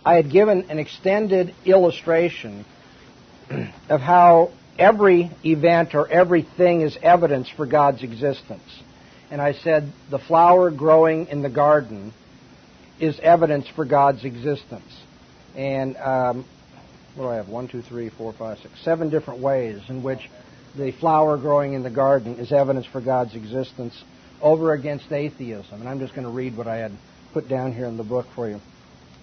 I had given an extended illustration of how every event or everything is evidence for God's existence. And I said the flower growing in the garden is evidence for God's existence. And what do I have? 1, 2, 3, 4, 5, 6, 7 different ways in which the flower growing in the garden is evidence for God's existence over against atheism. And I'm just going to read what I had put down here in the book for you.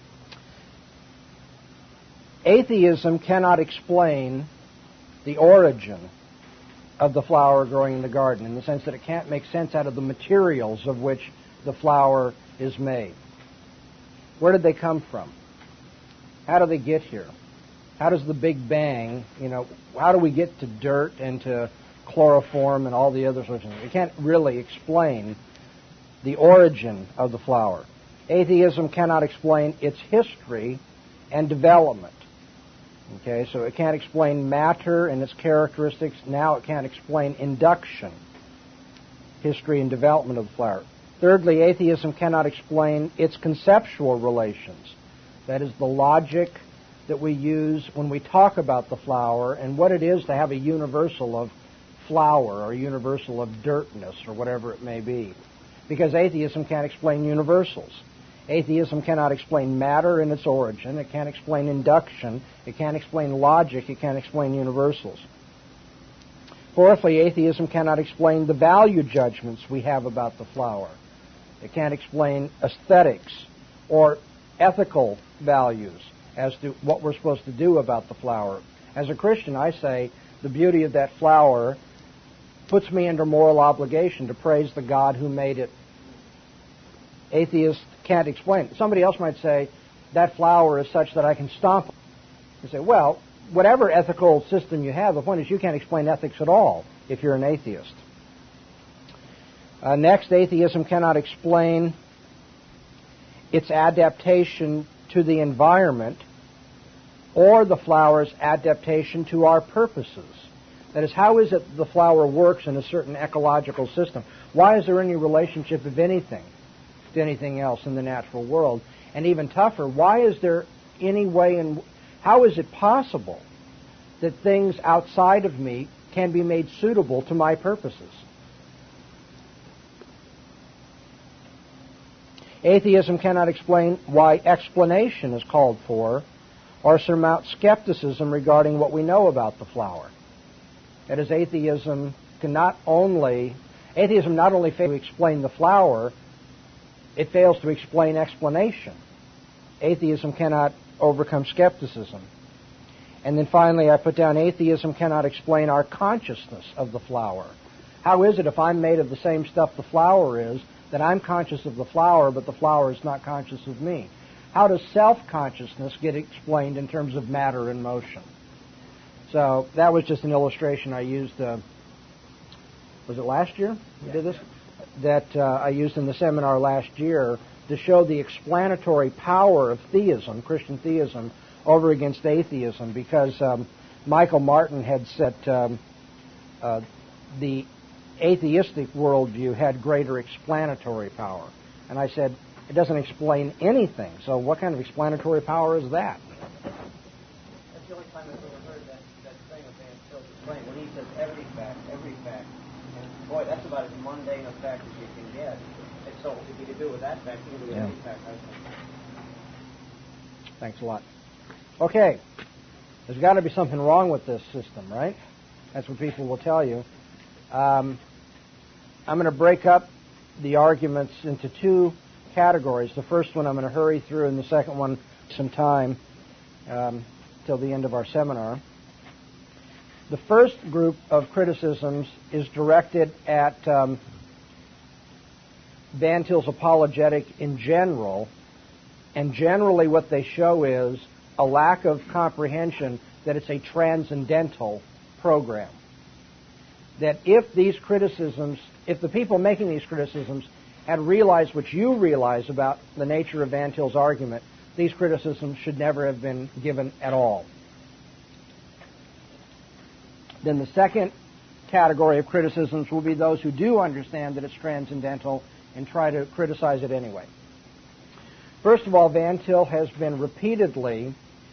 Atheism cannot explain the origin of the flower growing in the garden, in the sense that it can't make sense out of the materials of which the flower is made. Where did they come from? How do they get here? How does the Big Bang, how do we get to dirt and to chloroform and all the other sorts of things? It can't really explain the origin of the flower. Atheism cannot explain its history and development. Okay, so it can't explain matter and its characteristics. Now it can't explain induction, history and development of the flower. Thirdly, atheism cannot explain its conceptual relations. That is, the logic that we use when we talk about the flower and what it is to have a universal of flower or a universal of dirtness or whatever it may be. Because atheism can't explain universals. Atheism cannot explain matter in its origin. It can't explain induction. It can't explain logic. It can't explain universals. Fourthly, atheism cannot explain the value judgments we have about the flower. It can't explain aesthetics or ethical values as to what we're supposed to do about the flower. As a Christian, I say the beauty of that flower puts me under moral obligation to praise the God who made it. Atheists can't explain it. Somebody else might say, that flower is such that I can stomp it. You say, well, whatever ethical system you have, the point is you can't explain ethics at all if you're an atheist. Next, atheism cannot explain its adaptation to the environment or the flower's adaptation to our purposes. That is, how is it the flower works in a certain ecological system? Why is there any relationship of anything to anything else in the natural world? And even tougher, why is there any way how is it possible that things outside of me can be made suitable to my purposes? Atheism cannot explain why explanation is called for or surmount skepticism regarding what we know about the flower. That is, atheism not only fails to explain the flower, it fails to explain explanation. Atheism cannot overcome skepticism. And then finally, I put down atheism cannot explain our consciousness of the flower. How is it if I'm made of the same stuff the flower is, that I'm conscious of the flower, but the flower is not conscious of me? How does self-consciousness get explained in terms of matter and motion? So that was just an illustration I used, was it last year we did this? That I used in the seminar last year to show the explanatory power of theism, Christian theism, over against atheism, because Michael Martin had said the atheistic worldview had greater explanatory power. And I said, it doesn't explain anything, so what kind of explanatory power is that? That's the only time I've ever heard that thing of Van Til explain. When he says every fact, and boy, that's about as mundane a fact as you can get. And so if you can do it with that fact, you can do it with any fact, I think. Thanks a lot. Okay, there's got to be something wrong with this system, right? That's what people will tell you. I'm going to break up the arguments into two categories. The first one I'm going to hurry through, and the second one some time till the end of our seminar. The first group of criticisms is directed at Van Til's apologetic in general, and generally what they show is a lack of comprehension that it's a transcendental program. That if the people making these criticisms had realized what you realize about the nature of Van Til's argument, these criticisms should never have been given at all. Then the second category of criticisms will be those who do understand that it's transcendental and try to criticize it anyway. First of all, Van Til has been repeatedly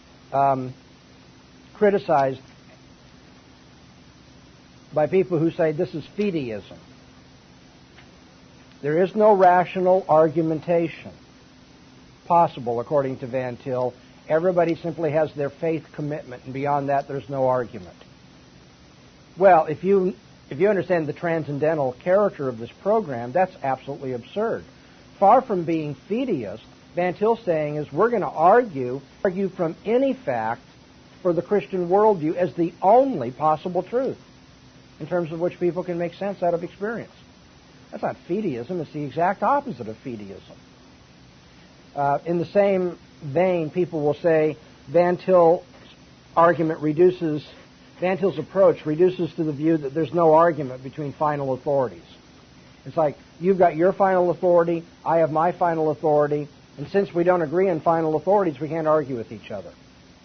criticized by people who say this is fideism. There is no rational argumentation possible, according to Van Til. Everybody simply has their faith commitment, and beyond that, there's no argument. Well, if you understand the transcendental character of this program, that's absolutely absurd. Far from being fideist, Van Til's saying is we're going to argue from any fact for the Christian worldview as the only possible truth in terms of which people can make sense out of experience. That's not fideism. It's the exact opposite of fideism. In the same vein, people will say Van Til's approach reduces to the view that there's no argument between final authorities. It's like, you've got your final authority, I have my final authority, and since we don't agree on final authorities, we can't argue with each other.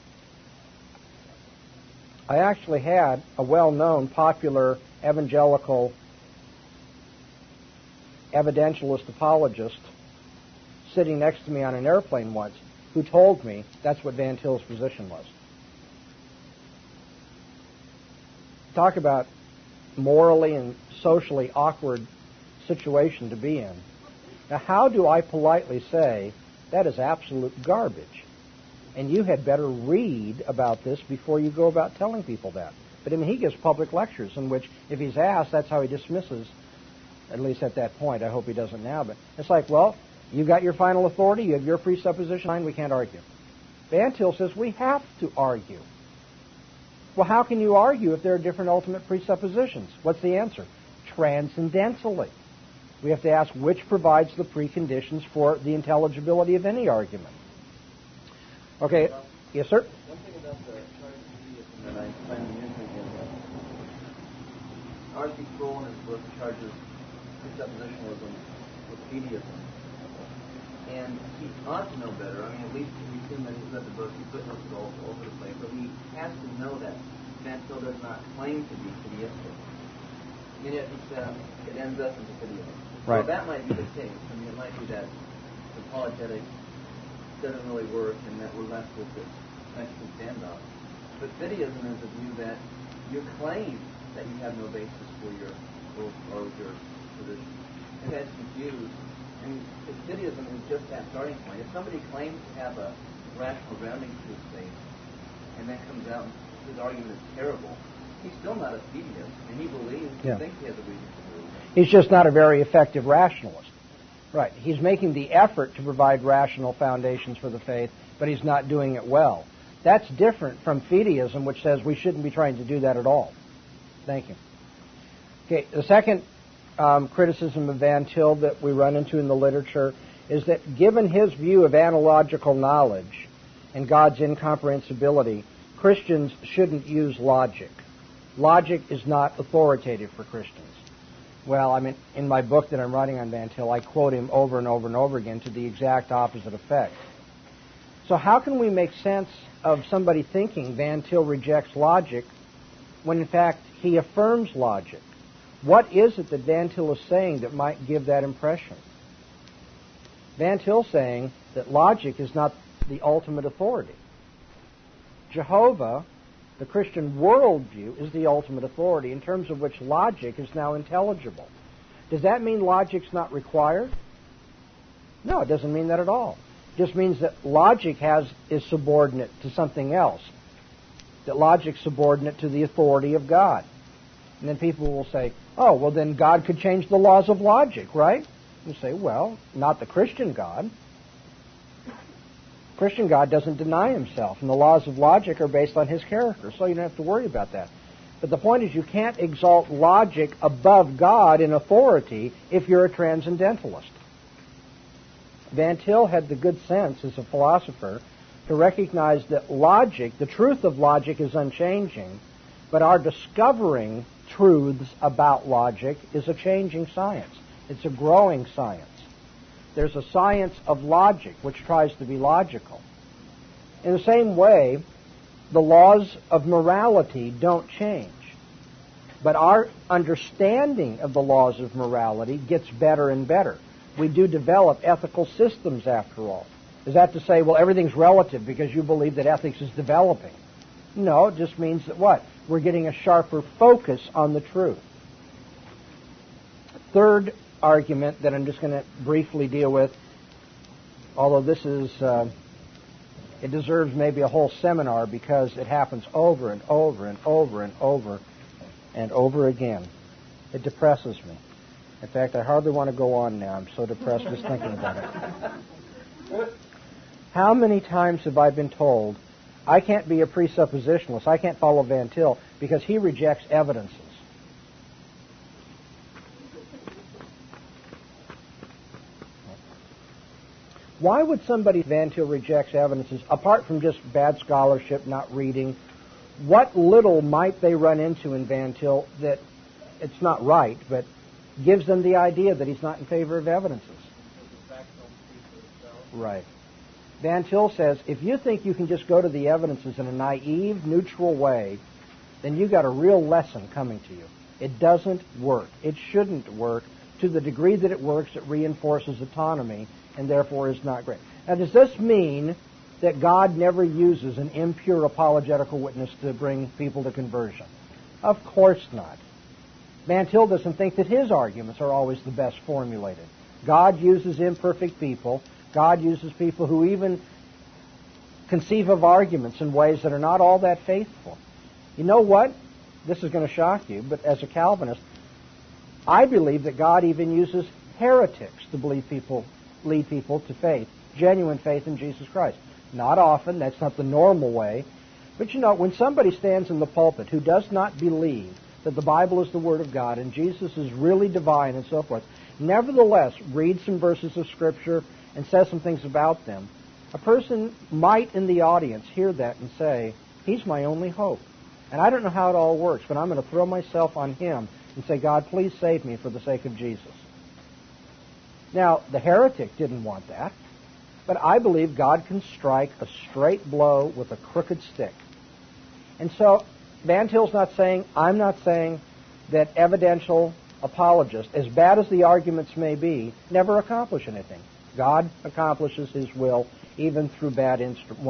I actually had a well-known, popular evangelical evidentialist apologist sitting next to me on an airplane once who told me that's what Van Til's position was. Talk about morally and socially awkward situation to be in. Now, how do I politely say that is absolute garbage? And you had better read about this before you go about telling people that. But I mean, he gives public lectures in which, if he's asked, that's how he dismisses, at least at that point. I hope he doesn't now. But it's like, well, you got your final authority, you have your presupposition, we can't argue. Van Til says we have to argue. Well, how can you argue if there are different ultimate presuppositions? What's the answer? Transcendentally. We have to ask which provides the preconditions for the intelligibility of any argument. Okay, yes, sir? One thing about the charge of fideism that I find amusing is that R.C. Sproul in his book charges presuppositionalism with fideism. And he ought to know better. I mean, at least we assume that he's read the book. He footnotes it all over the place. But he has to know that Van Til does not claim to be fideistic. And yet he says it ends up into fideism. Right. So that might be the case. I mean, it might be that apologetics doesn't really work and that we're left with this Mexican standoff. But fideism is a view that you claim that you have no basis for your position. And that's confused. And fideism is just that starting point. If somebody claims to have a rational grounding to his faith, and that comes out and his argument is terrible, he's still not a fideist, and he believes, he thinks he has a reason to believe. He's just not a very effective rationalist. Right. He's making the effort to provide rational foundations for the faith, but he's not doing it well. That's different from fideism, which says we shouldn't be trying to do that at all. Thank you. Okay, the second criticism of Van Til that we run into in the literature is that given his view of analogical knowledge and God's incomprehensibility, Christians shouldn't use logic. Logic is not authoritative for Christians. Well, I mean, in my book that I'm writing on Van Til, I quote him over and over and over again to the exact opposite effect. So how can we make sense of somebody thinking Van Til rejects logic when in fact he affirms logic? What is it that Van Til is saying that might give that impression? Van Til's saying that logic is not the ultimate authority. Jehovah, the Christian worldview, is the ultimate authority in terms of which logic is now intelligible. Does that mean logic's not required? No, it doesn't mean that at all. It just means that logic is subordinate to something else. That logic's subordinate to the authority of God. And then people will say, oh, well then God could change the laws of logic, right? You say, well, not the Christian God. Christian God doesn't deny himself, and the laws of logic are based on his character, so you don't have to worry about that. But the point is you can't exalt logic above God in authority if you're a transcendentalist. Van Til had the good sense as a philosopher to recognize that logic, the truth of logic, is unchanging, but our discovering truths about logic is a changing science. It's a growing science. There's a science of logic which tries to be logical. In the same way, the laws of morality don't change. But our understanding of the laws of morality gets better and better. We do develop ethical systems, after all. Is that to say, well, everything's relative because you believe that ethics is developing? No, it just means that what? We're getting a sharper focus on the truth. Third argument that I'm just going to briefly deal with, although this is, it deserves maybe a whole seminar because it happens over and over and over and over and over again. It depresses me. In fact, I hardly want to go on now. I'm so depressed just thinking about it. How many times have I been told, I can't be a presuppositionalist, I can't follow Van Til because he rejects evidences? Why would somebody Van Til rejects evidences, apart from just bad scholarship, not reading? What little might they run into in Van Til that it's not right, but gives them the idea that he's not in favor of evidences? Right. Van Til says, if you think you can just go to the evidences in a naive, neutral way, then you've got a real lesson coming to you. It doesn't work. It shouldn't work. To the degree that it works, it reinforces autonomy and therefore is not great. Now, does this mean that God never uses an impure apologetical witness to bring people to conversion? Of course not. Van Til doesn't think that his arguments are always the best formulated. God uses imperfect people. God uses people who even conceive of arguments in ways that are not all that faithful. You know what? This is going to shock you, but as a Calvinist, I believe that God even uses heretics to lead people to faith, genuine faith in Jesus Christ. Not often, that's not the normal way. But you know, when somebody stands in the pulpit who does not believe that the Bible is the Word of God and Jesus is really divine and so forth, nevertheless reads some verses of Scripture and says some things about them, a person might in the audience hear that and say, he's my only hope. And I don't know how it all works, but I'm going to throw myself on him and say, God, please save me for the sake of Jesus. Now, the heretic didn't want that, but I believe God can strike a straight blow with a crooked stick. And so, Van Til's not saying, I'm not saying that evidential apologists, as bad as the arguments may be, never accomplish anything. God accomplishes His will even through bad,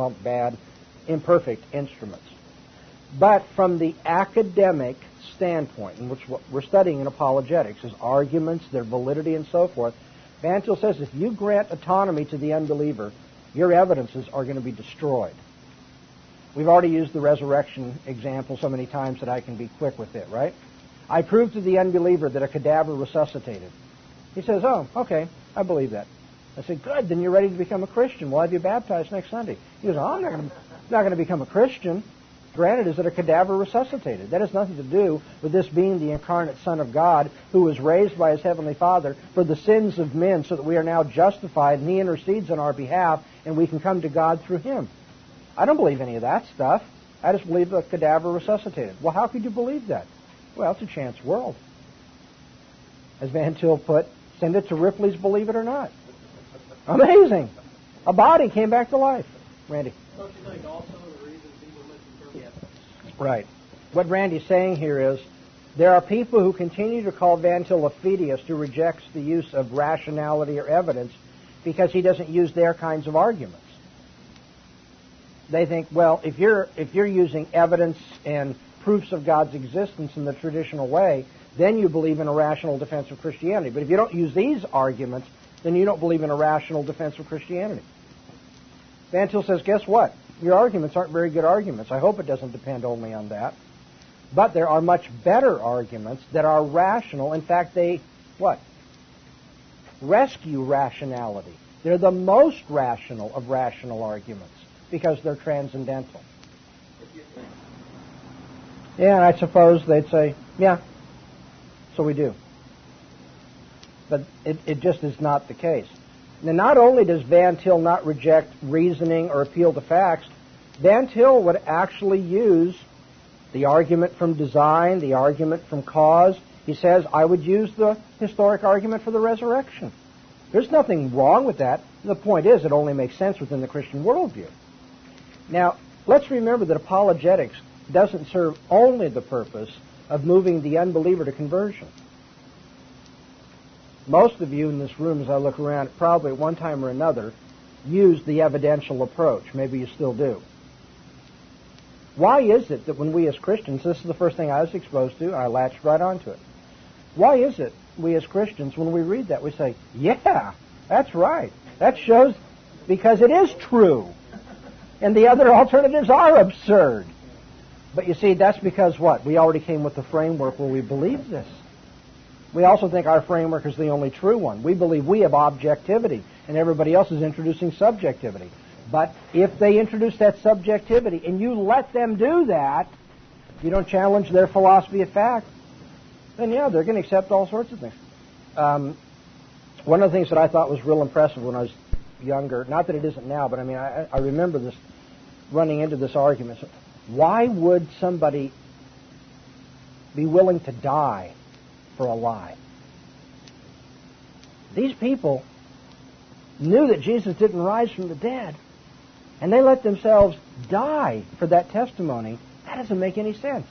imperfect instruments. But from the academic standpoint, in which what we're studying in apologetics is arguments, their validity, and so forth, Van Til says if you grant autonomy to the unbeliever, your evidences are going to be destroyed. We've already used the resurrection example so many times that I can be quick with it, right? I proved to the unbeliever that a cadaver resuscitated. He says, oh, okay, I believe that. I said, good, then you're ready to become a Christian. We'll have you baptized next Sunday. He goes, oh, I'm not going to become a Christian. Granted, is that a cadaver resuscitated? That has nothing to do with this being the incarnate Son of God who was raised by His Heavenly Father for the sins of men so that we are now justified and He intercedes on our behalf and we can come to God through Him. I don't believe any of that stuff. I just believe the cadaver resuscitated. Well, how could you believe that? Well, it's a chance world. As Van Til put, send it to Ripley's Believe It or Not. Amazing. A body came back to life. Randy. Don't you think also the reason people misinterpret? Right. What Randy's saying here is there are people who continue to call Van Til a fideist who rejects the use of rationality or evidence because he doesn't use their kinds of arguments. They think, well, if you're using evidence and proofs of God's existence in the traditional way, then you believe in a rational defense of Christianity. But if you don't use these arguments, then you don't believe in a rational defense of Christianity. Van Til says, guess what? Your arguments aren't very good arguments. I hope it doesn't depend only on that. But there are much better arguments that are rational. In fact, they, what? Rescue rationality. They're the most rational of rational arguments because they're transcendental. Yeah, and I suppose they'd say, yeah, so we do. But it just is not the case. Now, not only does Van Til not reject reasoning or appeal to facts, Van Til would actually use the argument from design, the argument from cause. He says, I would use the historic argument for the resurrection. There's nothing wrong with that. The point is, it only makes sense within the Christian worldview. Now, let's remember that apologetics doesn't serve only the purpose of moving the unbeliever to conversion. Most of you in this room, as I look around, probably at one time or another used the evidential approach. Maybe you still do. Why is it that when we as Christians, this is the first thing I was exposed to, I latched right onto it. Why is it we as Christians, when we read that, we say, yeah, that's right. That shows, because it is true. And the other alternatives are absurd. But you see, that's because what? We already came with the framework where we believe this. We also think our framework is the only true one. We believe we have objectivity, and everybody else is introducing subjectivity. But if they introduce that subjectivity, and you let them do that, you don't challenge their philosophy of fact, then yeah, they're going to accept all sorts of things. One of the things that I thought was real impressive when I was younger, not that it isn't now, but I mean, I remember this, running into this argument. Why would somebody be willing to die for a lie? These people knew that Jesus didn't rise from the dead, and they let themselves die for that testimony. That doesn't make any sense.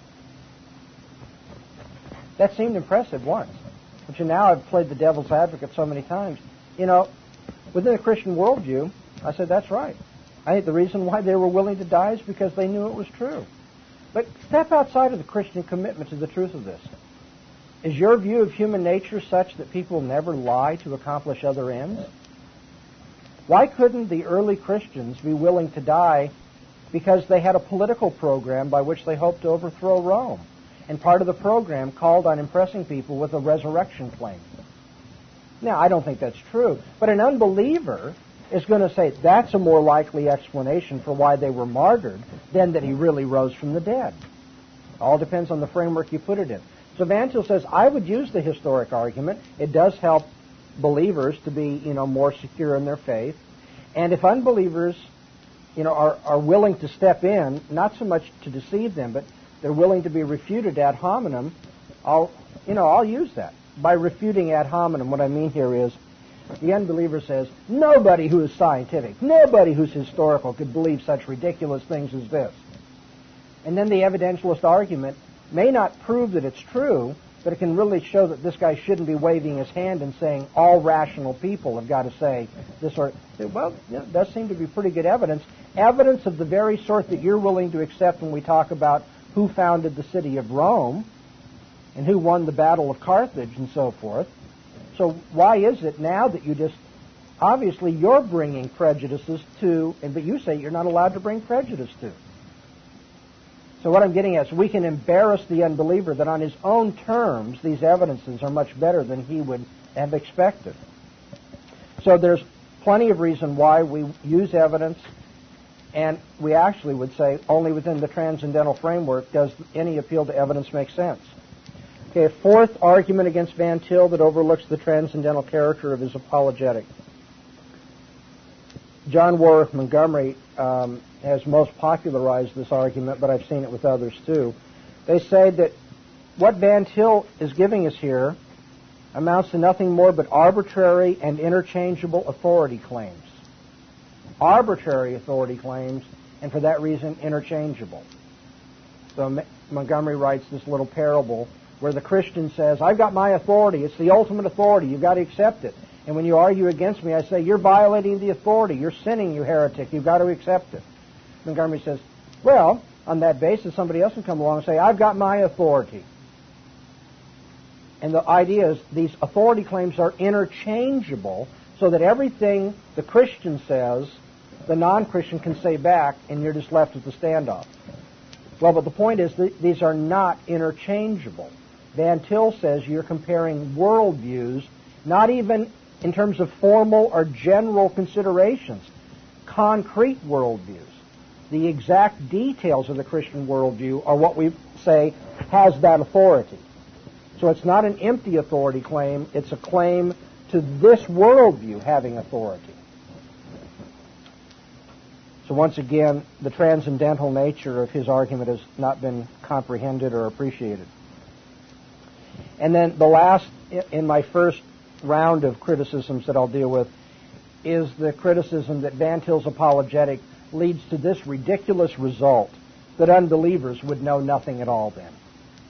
That seemed impressive once. But now I've played the devil's advocate so many times. You know, within the Christian worldview, I said, that's right. I think the reason why they were willing to die is because they knew it was true. But step outside of the Christian commitment to the truth of this. Is your view of human nature such that people never lie to accomplish other ends? Why couldn't the early Christians be willing to die because they had a political program by which they hoped to overthrow Rome? And part of the program called on impressing people with a resurrection claim. Now, I don't think that's true, but an unbeliever is going to say that's a more likely explanation for why they were martyred than that he really rose from the dead. All depends on the framework you put it in. So Van Til says, I would use the historic argument. It does help believers to be, more secure in their faith. And if unbelievers, are willing to step in, not so much to deceive them, but they're willing to be refuted ad hominem, I'll use that. By refuting ad hominem, what I mean here is the unbeliever says, nobody who is scientific, nobody who's historical could believe such ridiculous things as this. And then the evidentialist argument may not prove that it's true, but it can really show that this guy shouldn't be waving his hand and saying all rational people have got to say this or... Well, it does seem to be pretty good evidence. Evidence of the very sort that you're willing to accept when we talk about who founded the city of Rome and who won the Battle of Carthage and so forth. So why is it now that you just... Obviously, you're bringing prejudices to... But you say you're not allowed to bring prejudice to. So what I'm getting at is we can embarrass the unbeliever that on his own terms, these evidences are much better than he would have expected. So there's plenty of reason why we use evidence, and we actually would say only within the transcendental framework does any appeal to evidence make sense. Okay, a fourth argument against Van Til that overlooks the transcendental character of his apologetic. John Warwick Montgomery has most popularized this argument, but I've seen it with others too. They say that what Van Til is giving us here amounts to nothing more but arbitrary and interchangeable authority claims. Arbitrary authority claims, and for that reason, interchangeable. So Montgomery writes this little parable where the Christian says, I've got my authority. It's the ultimate authority. You've got to accept it. And when you argue against me, I say, you're violating the authority. You're sinning, you heretic. You've got to accept it. Montgomery says, well, on that basis, somebody else can come along and say, I've got my authority. And the idea is these authority claims are interchangeable so that everything the Christian says, the non-Christian can say back, and you're just left with the standoff. Well, but the point is that these are not interchangeable. Van Til says you're comparing worldviews, not even in terms of formal or general considerations, concrete worldviews. The exact details of the Christian worldview are what we say has that authority. So it's not an empty authority claim, it's a claim to this worldview having authority. So once again, the transcendental nature of his argument has not been comprehended or appreciated. And then the last, in my first round of criticisms that I'll deal with, is the criticism that Van Til's apologetic leads to this ridiculous result, that unbelievers would know nothing at all then.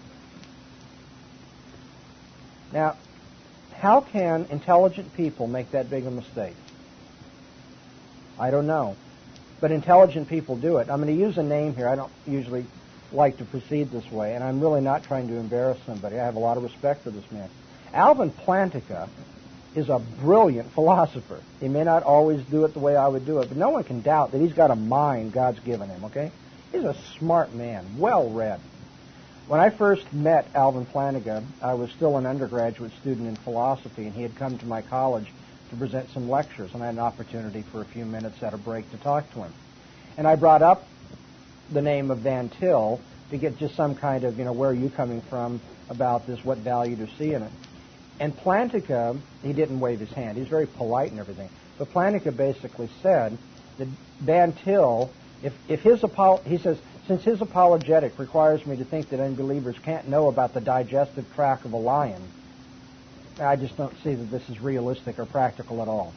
Now, how can intelligent people make that big a mistake? I don't know. But intelligent people do it. I'm going to use a name here. I don't usually like to proceed this way, and I'm really not trying to embarrass somebody. I have a lot of respect for this man. Alvin Plantinga is a brilliant philosopher. He may not always do it the way I would do it, but no one can doubt that he's got a mind God's given him, okay? He's a smart man, well-read. When I first met Alvin Plantinga, I was still an undergraduate student in philosophy, and he had come to my college to present some lectures, and I had an opportunity for a few minutes at a break to talk to him. And I brought up the name of Van Til to get just some kind of, where are you coming from about this, what value to see in it. And Plantinga, he didn't wave his hand. He's very polite and everything. But Plantinga basically said that Van Til, he says, since his apologetic requires me to think that unbelievers can't know about the digestive tract of a lion, I just don't see that this is realistic or practical at all.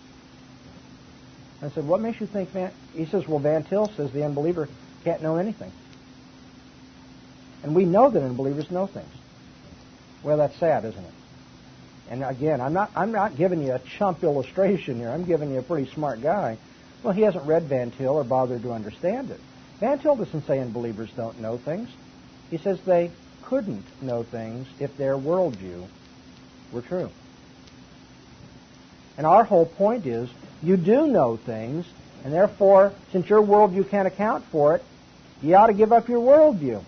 I said, what makes you think He says, well, Van Til says the unbeliever can't know anything. And we know that unbelievers know things. Well, that's sad, isn't it? And again, I'm not giving you a chump illustration here. I'm giving you a pretty smart guy. Well, he hasn't read Van Til or bothered to understand it. Van Til doesn't say unbelievers don't know things. He says they couldn't know things if their worldview were true. And our whole point is, you do know things, and therefore, since your worldview can't account for it, you ought to give up your worldview.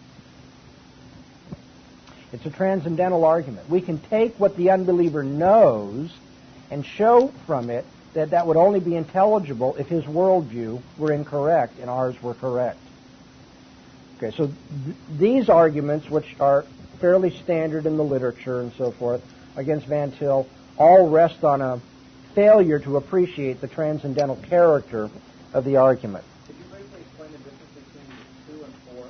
It's a transcendental argument. We can take what the unbeliever knows and show from it that that would only be intelligible if his worldview were incorrect and ours were correct. Okay, so these arguments, which are fairly standard in the literature and so forth, against Van Til, all rest on a failure to appreciate the transcendental character of the argument. Could you briefly explain the difference between 2 and 4?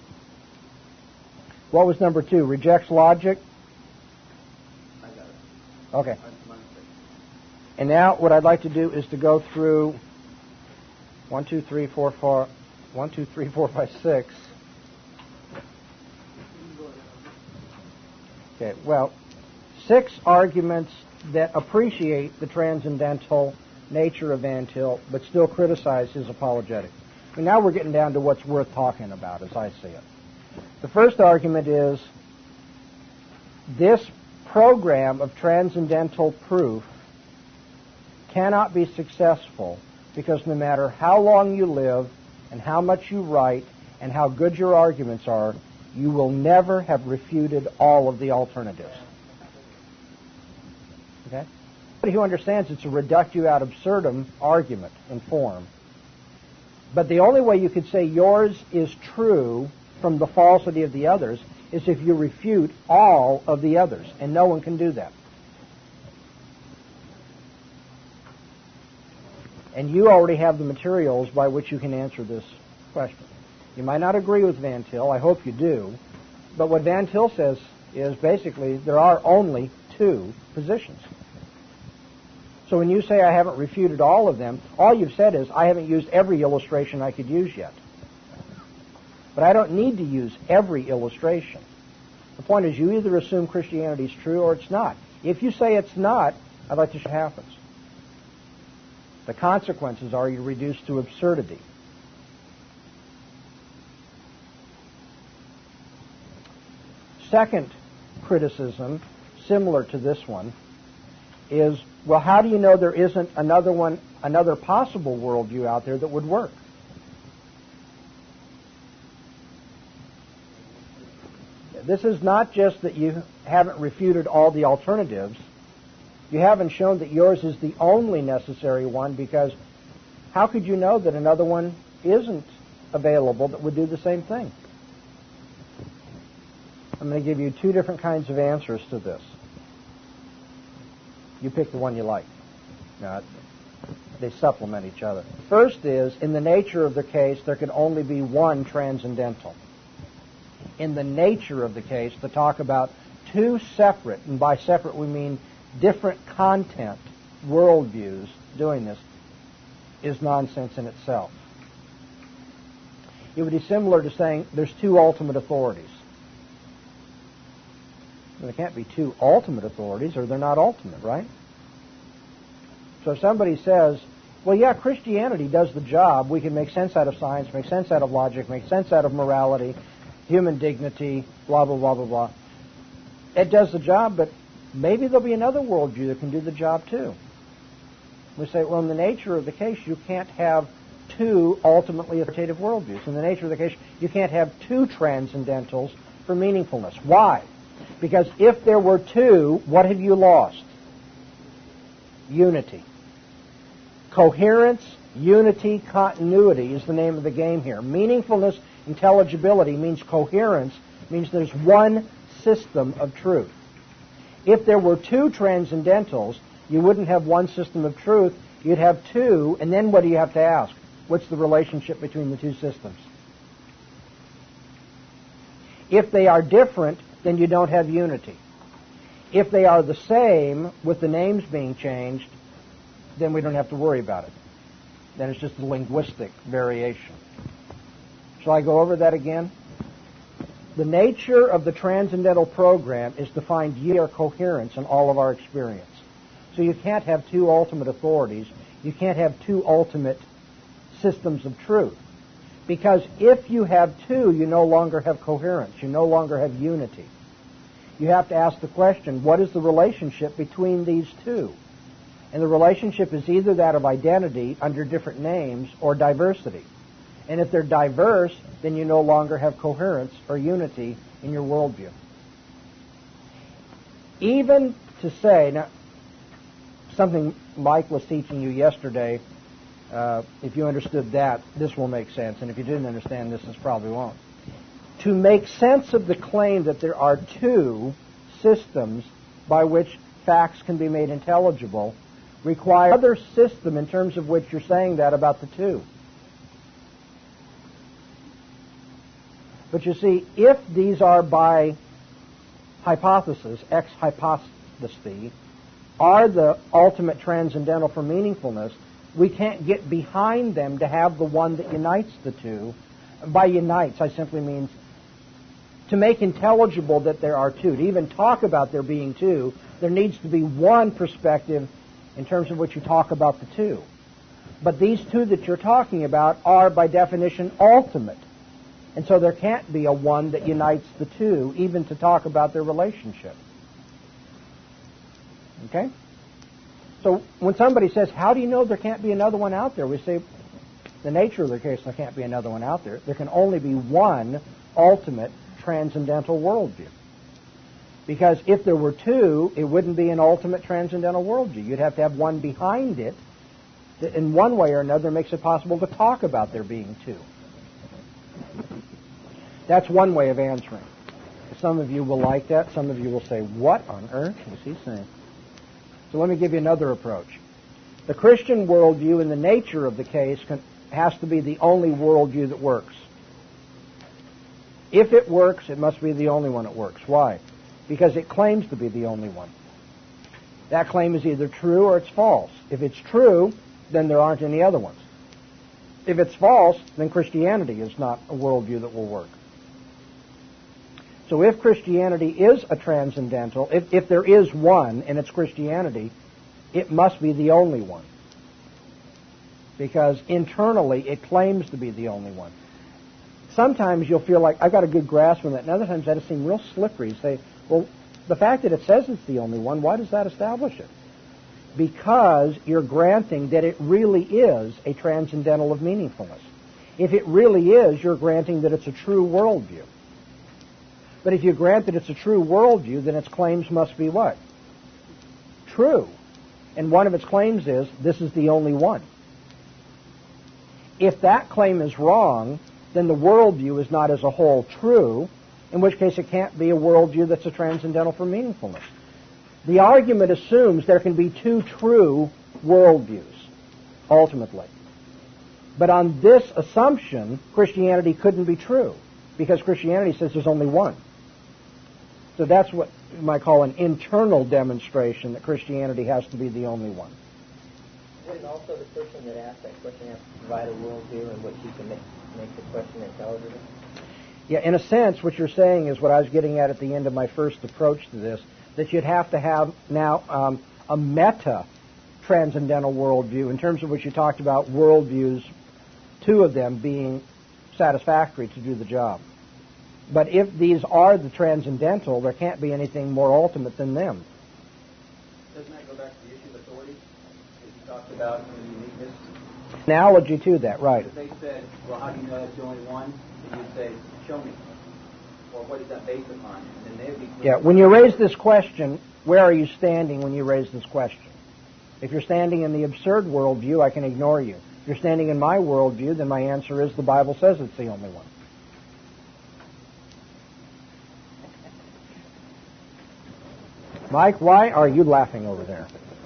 What was number 2? Rejects logic? I got it. Okay. My mistake. And now what I'd like to do is to go through 1, 2, 3, 4, 5, 6. Okay, well, 6 arguments that appreciate the transcendental nature of Van Til, but still criticize his apologetic. And now we're getting down to what's worth talking about, as I see it. The first argument is this program of transcendental proof cannot be successful because no matter how long you live and how much you write and how good your arguments are, you will never have refuted all of the alternatives. Okay? Anybody who understands it's a reductio ad absurdum argument in form. But the only way you could say yours is true from the falsity of the others is if you refute all of the others, and no one can do that. And you already have the materials by which you can answer this question. You might not agree with Van Til, I hope you do, but what Van Til says is basically there are only 2 positions. So when you say I haven't refuted all of them, all you've said is I haven't used every illustration I could use yet. But I don't need to use every illustration. The point is you either assume Christianity is true or it's not. If you say it's not, I'd like to see what happens. The consequences are you're reduced to absurdity. Second criticism, similar to this one, is, well, how do you know there isn't another possible worldview out there that would work? This is not just that you haven't refuted all the alternatives. You haven't shown that yours is the only necessary one, because how could you know that another one isn't available that would do the same thing? I'm going to give you 2 different kinds of answers to this. You pick the one you like. No, they supplement each other. First is, in the nature of the case, there can only be one transcendental. In the nature of the case, to talk about 2 separate, and by separate we mean different content worldviews doing this, is nonsense in itself. It would be similar to saying there's 2 ultimate authorities. There can't be 2 ultimate authorities, or they're not ultimate, right? So if somebody says, Well, yeah, Christianity does the job. We can make sense out of science, make sense out of logic, make sense out of morality, human dignity, blah, blah, blah, blah, blah. It does the job, but maybe there'll be another worldview that can do the job too. We say, well, in the nature of the case, you can't have two ultimately authoritative worldviews. In the nature of the case, you can't have two transcendentals for meaningfulness. Why? Because if there were two, what have you lost? Unity. Coherence, unity, continuity is the name of the game here. Meaningfulness, intelligibility means coherence, means there's one system of truth. If there were two transcendentals, you wouldn't have one system of truth, you'd have two, and then what do you have to ask? What's the relationship between the two systems? If they are different, then you don't have unity. If they are the same, with the names being changed, then we don't have to worry about it. Then it's just a linguistic variation. Shall I go over that again? The nature of the transcendental program is to find unity or coherence in all of our experience. So you can't have two ultimate authorities. You can't have two ultimate systems of truth. Because if you have two, you no longer have coherence. You no longer have unity. You have to ask the question, what is the relationship between these two? And the relationship is either that of identity under different names or diversity. And if they're diverse, then you no longer have coherence or unity in your worldview. Even to say, now, something Mike was teaching you yesterday, if you understood that, this will make sense. And if you didn't understand this probably won't. To make sense of the claim that there are two systems by which facts can be made intelligible requires another system in terms of which you're saying that about the two. But you see, if these are by hypothesis, ex hypostasis, are the ultimate transcendental for meaningfulness, we can't get behind them to have the one that unites the two. By unites, I simply mean to make intelligible that there are two. To even talk about there being two, there needs to be one perspective in terms of which you talk about the two. But these two that you're talking about are, by definition, ultimate. And so there can't be a one that unites the two, even to talk about their relationship. Okay? So when somebody says, how do you know there can't be another one out there? We say, the nature of the case, there can't be another one out there. There can only be one ultimate transcendental worldview. Because if there were two, it wouldn't be an ultimate transcendental worldview. You'd have to have one behind it that in one way or another makes it possible to talk about there being two. That's one way of answering. Some of you will like that. Some of you will say, what on earth is he saying? So let me give you another approach. The Christian worldview in the nature of the case has to be the only worldview that works. If it works, it must be the only one that works. Why? Because it claims to be the only one. That claim is either true or it's false. If it's true, then there aren't any other ones. If it's false, then Christianity is not a worldview that will work. So if Christianity is a transcendental, if there is one and it's Christianity, it must be the only one. Because internally it claims to be the only one. Sometimes you'll feel like, I've got a good grasp on that, and other times that'll seem real slippery. You say, well, the fact that it says it's the only one, why does that establish it? Because you're granting that it really is a transcendental of meaningfulness. If it really is, you're granting that it's a true worldview. But if you grant that it's a true worldview, then its claims must be what? True. And one of its claims is, this is the only one. If that claim is wrong, then the worldview is not as a whole true, in which case it can't be a worldview that's a transcendental for meaningfulness. The argument assumes there can be two true worldviews, ultimately. But on this assumption, Christianity couldn't be true, because Christianity says there's only one. So that's what you might call an internal demonstration that Christianity has to be the only one. Wouldn't also the person that asked that question have to provide a worldview in which he can make the question intelligible? Yeah, in a sense, what you're saying is what I was getting at the end of my first approach to this, that you'd have to have now a meta transcendental worldview, in terms of which you talked about worldviews, two of them being satisfactory to do the job. But if these are the transcendental, there can't be anything more ultimate than them. Doesn't that go back to the issue of authority that you talked about in uniqueness? Analogy to that, right. If they said, well, how do you know that's the only one? And you'd say, show me. Or what is that based upon? And then they would be Yeah, when you raise this question, where are you standing when you raise this question? If you're standing in the absurd worldview, I can ignore you. If you're standing in my worldview, then my answer is the Bible says it's the only one. Mike, why are you laughing over there?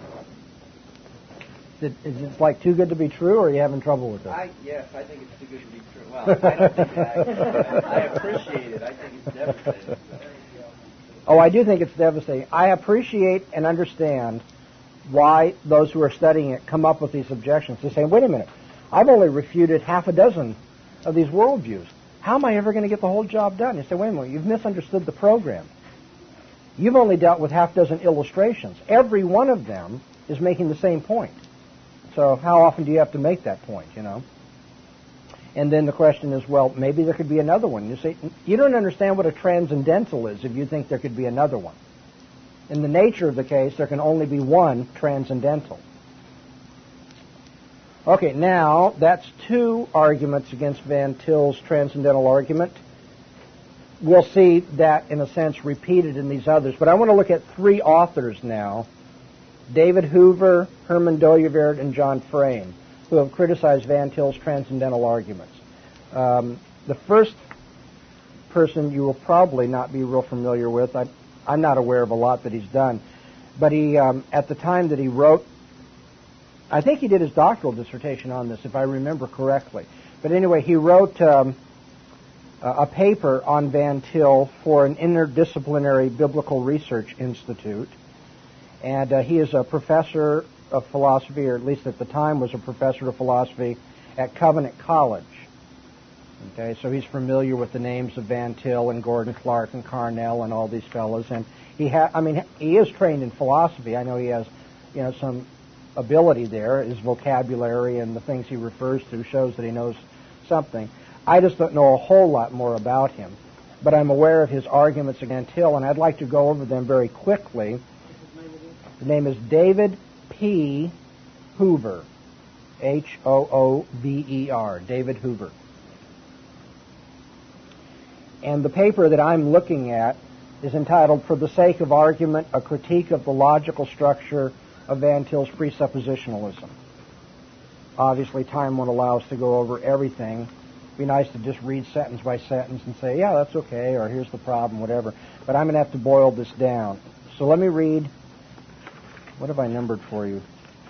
Is it like too good to be true, or are you having trouble with it? Yes, I think it's too good to be true. Well, I don't think that. I appreciate it. I think it's devastating. Oh, I do think it's devastating. I appreciate and understand why those who are studying it come up with these objections. They say, wait a minute, I've only refuted half a dozen of these worldviews. How am I ever going to get the whole job done? You say, wait a minute, you've misunderstood the program. You've only dealt with half a dozen illustrations. Every one of them is making the same point. So how often do you have to make that point, you know? And then the question is, well, maybe there could be another one. You say, you don't understand what a transcendental is if you think there could be another one. In the nature of the case, there can only be one transcendental. Okay, now that's two arguments against Van Til's transcendental argument. We'll see that, in a sense, repeated in these others. But I want to look at three authors now, David Hoover, Herman Dooyeweerd, and John Frame, who have criticized Van Til's transcendental arguments. The first person you will probably not be real familiar with. I'm not aware of a lot that he's done. But he, at the time that he wrote, I think he did his doctoral dissertation on this, if I remember correctly. But anyway, he wrote a paper on Van Til for an interdisciplinary biblical research institute. And he is a professor of philosophy, or at least at the time was a professor of philosophy at Covenant College. Okay, so he's familiar with the names of Van Til and Gordon Clark and Carnell and all these fellows. And he is trained in philosophy. I know he has, some ability there. His vocabulary and the things he refers to shows that he knows something. I just don't know a whole lot more about him. But I'm aware of his arguments against Till, and I'd like to go over them very quickly. The name is David P. Hoover, Hoover, David Hoover. And the paper that I'm looking at is entitled, For the Sake of Argument, A Critique of the Logical Structure of Van Til's Presuppositionalism. Obviously, time won't allow us to go over everything. It'd be nice to just read sentence by sentence and say, yeah, that's okay, or here's the problem, whatever. But I'm going to have to boil this down. So let me read. What have I numbered for you?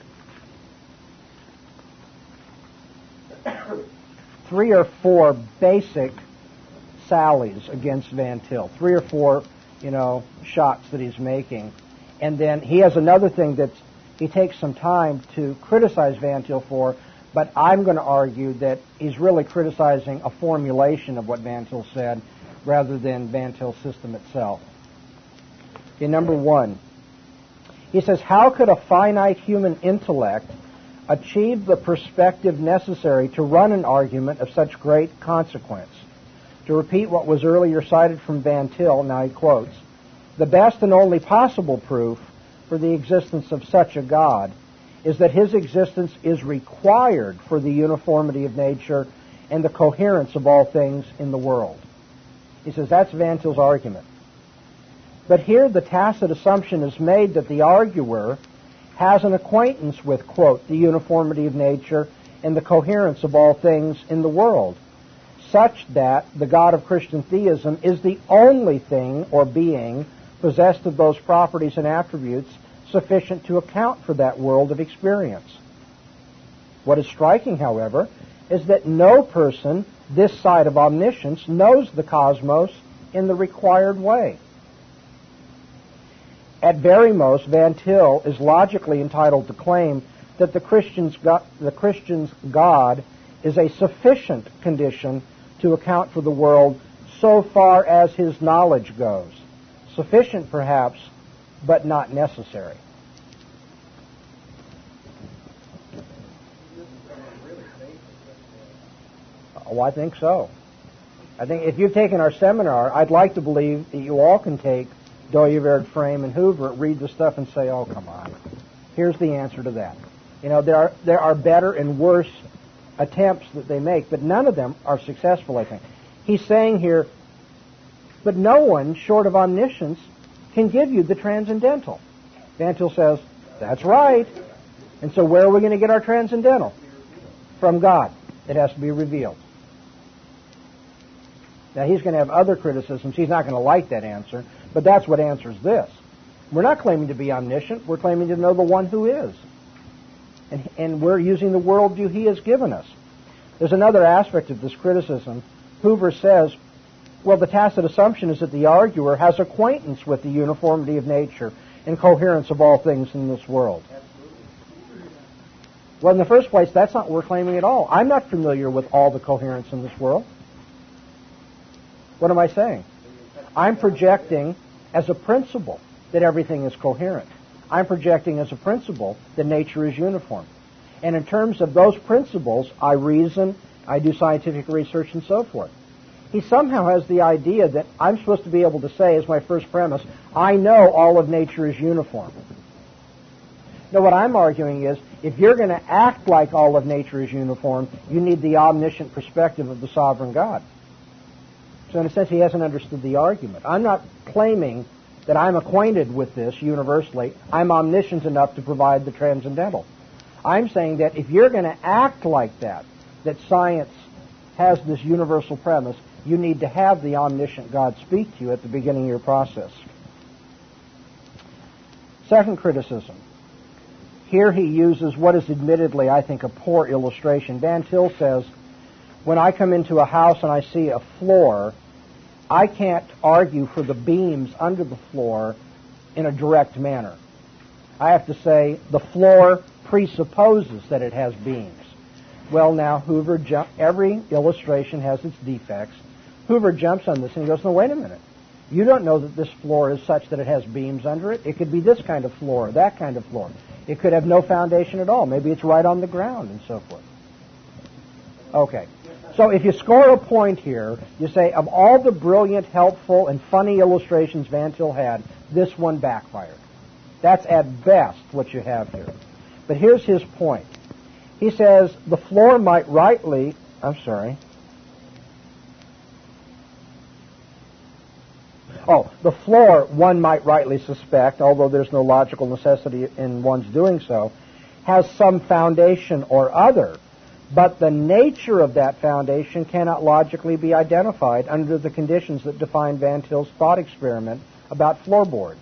3 or 4 basic sallies against Van Til. 3 or 4, shots that he's making. And then he has another thing that he takes some time to criticize Van Til for, but I'm going to argue that he's really criticizing a formulation of what Van Til said rather than Van Til's system itself. Okay, number 1. He says, how could a finite human intellect achieve the perspective necessary to run an argument of such great consequence? To repeat what was earlier cited from Van Til, now he quotes, the best and only possible proof for the existence of such a God is that his existence is required for the uniformity of nature and the coherence of all things in the world. He says that's Van Til's argument. But here the tacit assumption is made that the arguer has an acquaintance with, quote, the uniformity of nature and the coherence of all things in the world, such that the God of Christian theism is the only thing or being possessed of those properties and attributes sufficient to account for that world of experience. What is striking, however, is that no person this side of omniscience knows the cosmos in the required way. At very most, Van Til is logically entitled to claim that the Christian's God is a sufficient condition to account for the world so far as his knowledge goes. Sufficient, perhaps, but not necessary. Oh, I think so. I think if you've taken our seminar, I'd like to believe that you all can take Doyeverd, Frame, and Hoover, read the stuff, and say, "Oh, come on, here's the answer to that." You know, there are better and worse attempts that they make, but none of them are successful, I think. He's saying here, but no one, short of omniscience, can give you the transcendental. Van Til says, that's right. And so where are we going to get our transcendental? From God. It has to be revealed. Now, he's going to have other criticisms. He's not going to like that answer, but that's what answers this. We're not claiming to be omniscient. We're claiming to know the one who is. And we're using the worldview he has given us. There's another aspect of this criticism. Hoover says, well, the tacit assumption is that the arguer has acquaintance with the uniformity of nature and coherence of all things in this world. Well, in the first place, that's not what we're claiming at all. I'm not familiar with all the coherence in this world. What am I saying? I'm projecting as a principle that everything is coherent. I'm projecting as a principle that nature is uniform. And in terms of those principles, I reason, I do scientific research, and so forth. He somehow has the idea that I'm supposed to be able to say, as my first premise, I know all of nature is uniform. Now, what I'm arguing is, if you're going to act like all of nature is uniform, you need the omniscient perspective of the sovereign God. So in a sense, he hasn't understood the argument. I'm not claiming that I'm acquainted with this universally. I'm omniscient enough to provide the transcendental. I'm saying that if you're going to act like that science has this universal premise, you need to have the omniscient God speak to you at the beginning of your process. Second criticism. Here he uses what is admittedly, I think, a poor illustration. Van Til says, when I come into a house and I see a floor, I can't argue for the beams under the floor in a direct manner. I have to say the floor presupposes that it has beams. Well, now, Hoover, every illustration has its defects. Hoover jumps on this and he goes, no, wait a minute. You don't know that this floor is such that it has beams under it. It could be this kind of floor, that kind of floor. It could have no foundation at all. Maybe it's right on the ground and so forth. Okay. So if you score a point here, you say, of all the brilliant, helpful, and funny illustrations Van Til had, this one backfired. That's at best what you have here. But here's his point. He says, the floor might rightly, the floor, one might rightly suspect, although there's no logical necessity in one's doing so, has some foundation or other. But the nature of that foundation cannot logically be identified under the conditions that define Van Til's thought experiment about floorboards.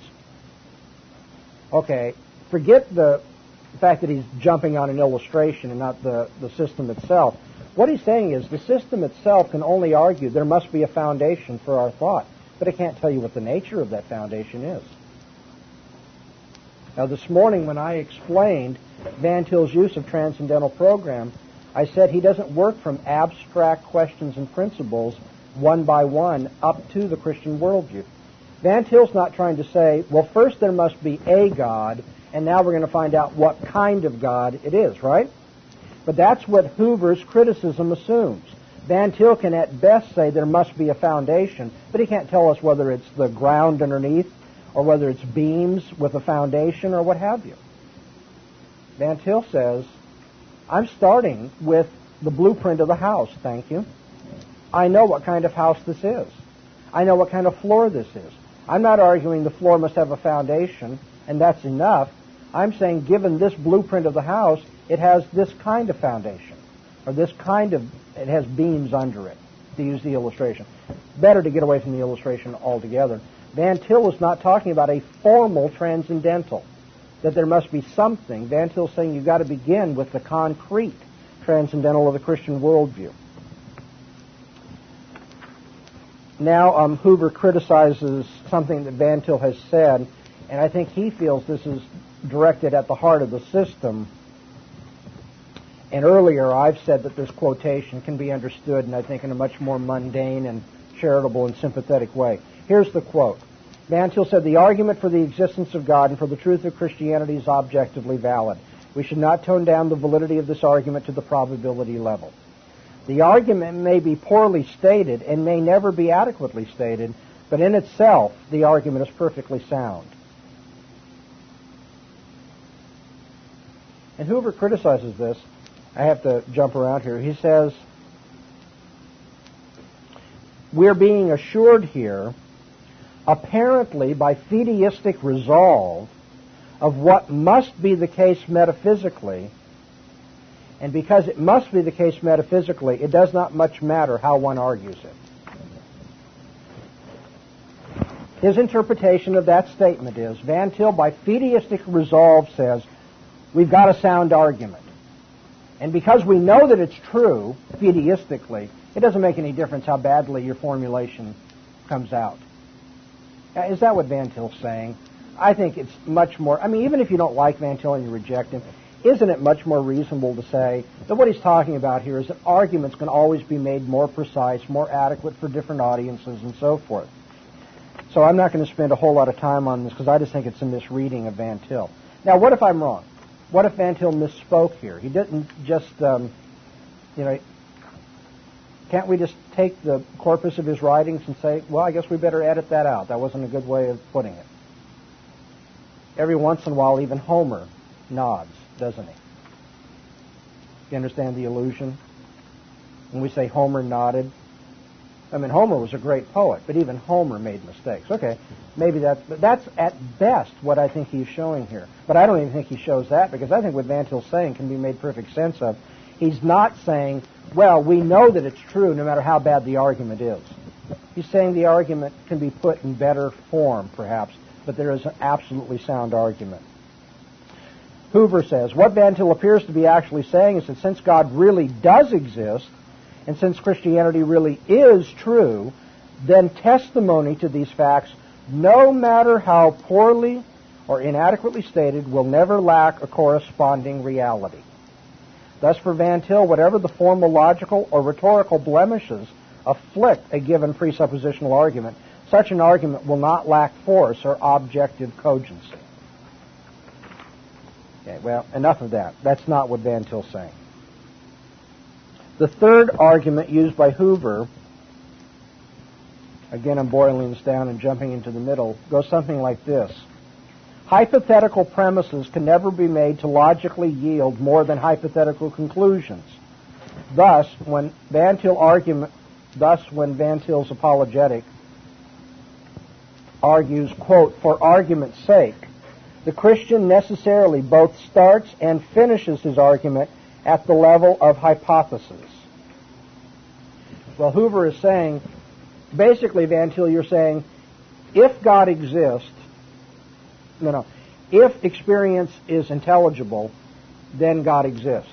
Okay, forget the fact that he's jumping on an illustration and not the system itself. What he's saying is the system itself can only argue there must be a foundation for our thought, but it can't tell you what the nature of that foundation is. Now, this morning when I explained Van Til's use of transcendental program, I said he doesn't work from abstract questions and principles one by one up to the Christian worldview. Van Til's not trying to say, well, first there must be a God, and now we're going to find out what kind of God it is, right? But that's what Hoover's criticism assumes. Van Til can at best say there must be a foundation, but he can't tell us whether it's the ground underneath or whether it's beams with a foundation or what have you. Van Til says, I'm starting with the blueprint of the house, thank you. I know what kind of house this is. I know what kind of floor this is. I'm not arguing the floor must have a foundation, and that's enough. I'm saying given this blueprint of the house, it has this kind of foundation, or it has beams under it, to use the illustration. Better to get away from the illustration altogether. Van Til is not talking about a formal transcendental, that there must be something. Van Til's saying you've got to begin with the concrete transcendental of the Christian worldview. Now, Hoover criticizes something that Van Til has said, and I think he feels this is directed at the heart of the system. And earlier I've said that this quotation can be understood, and I think in a much more mundane and charitable and sympathetic way. Here's the quote. Van Til said, the argument for the existence of God and for the truth of Christianity is objectively valid. We should not tone down the validity of this argument to the probability level. The argument may be poorly stated and may never be adequately stated, but in itself, the argument is perfectly sound. And Hoover criticizes this. I have to jump around here. He says, we're being assured here, apparently by fideistic resolve, of what must be the case metaphysically, and because it must be the case metaphysically, it does not much matter how one argues it. His interpretation of that statement is, Van Til, by fideistic resolve, says, we've got a sound argument. And because we know that it's true, fideistically, it doesn't make any difference how badly your formulation comes out. Is that what Van Til's saying? I think it's much more, even if you don't like Van Til and you reject him, isn't it much more reasonable to say that what he's talking about here is that arguments can always be made more precise, more adequate for different audiences, and so forth. So I'm not going to spend a whole lot of time on this because I just think it's a misreading of Van Til. Now, what if I'm wrong? What if Van Til misspoke here? He didn't just, can't we just take the corpus of his writings and say, well, I guess we better edit that out. That wasn't a good way of putting it. Every once in a while, even Homer nods, doesn't he? You understand the allusion? When we say Homer nodded, Homer was a great poet, but even Homer made mistakes. Okay, maybe that's at best what I think he's showing here. But I don't even think he shows that, because I think what Van Til's saying can be made perfect sense of. He's not saying, well, we know that it's true no matter how bad the argument is. He's saying the argument can be put in better form, perhaps, but there is an absolutely sound argument. Hoover says, what Van Til appears to be actually saying is that since God really does exist, and since Christianity really is true, then testimony to these facts, no matter how poorly or inadequately stated, will never lack a corresponding reality. Thus, for Van Til, whatever the formal, logical, or rhetorical blemishes afflict a given presuppositional argument, such an argument will not lack force or objective cogency. Okay, well, enough of that. That's not what Van Til's saying. The third argument used by Hoover, again I'm boiling this down and jumping into the middle, goes something like this. Hypothetical premises can never be made to logically yield more than hypothetical conclusions. Thus, when Van Til's apologetic argues, quote, for argument's sake, the Christian necessarily both starts and finishes his argument at the level of hypothesis. Well, Hoover is saying, basically, Van Til, you're saying, if God exists, if experience is intelligible, then God exists.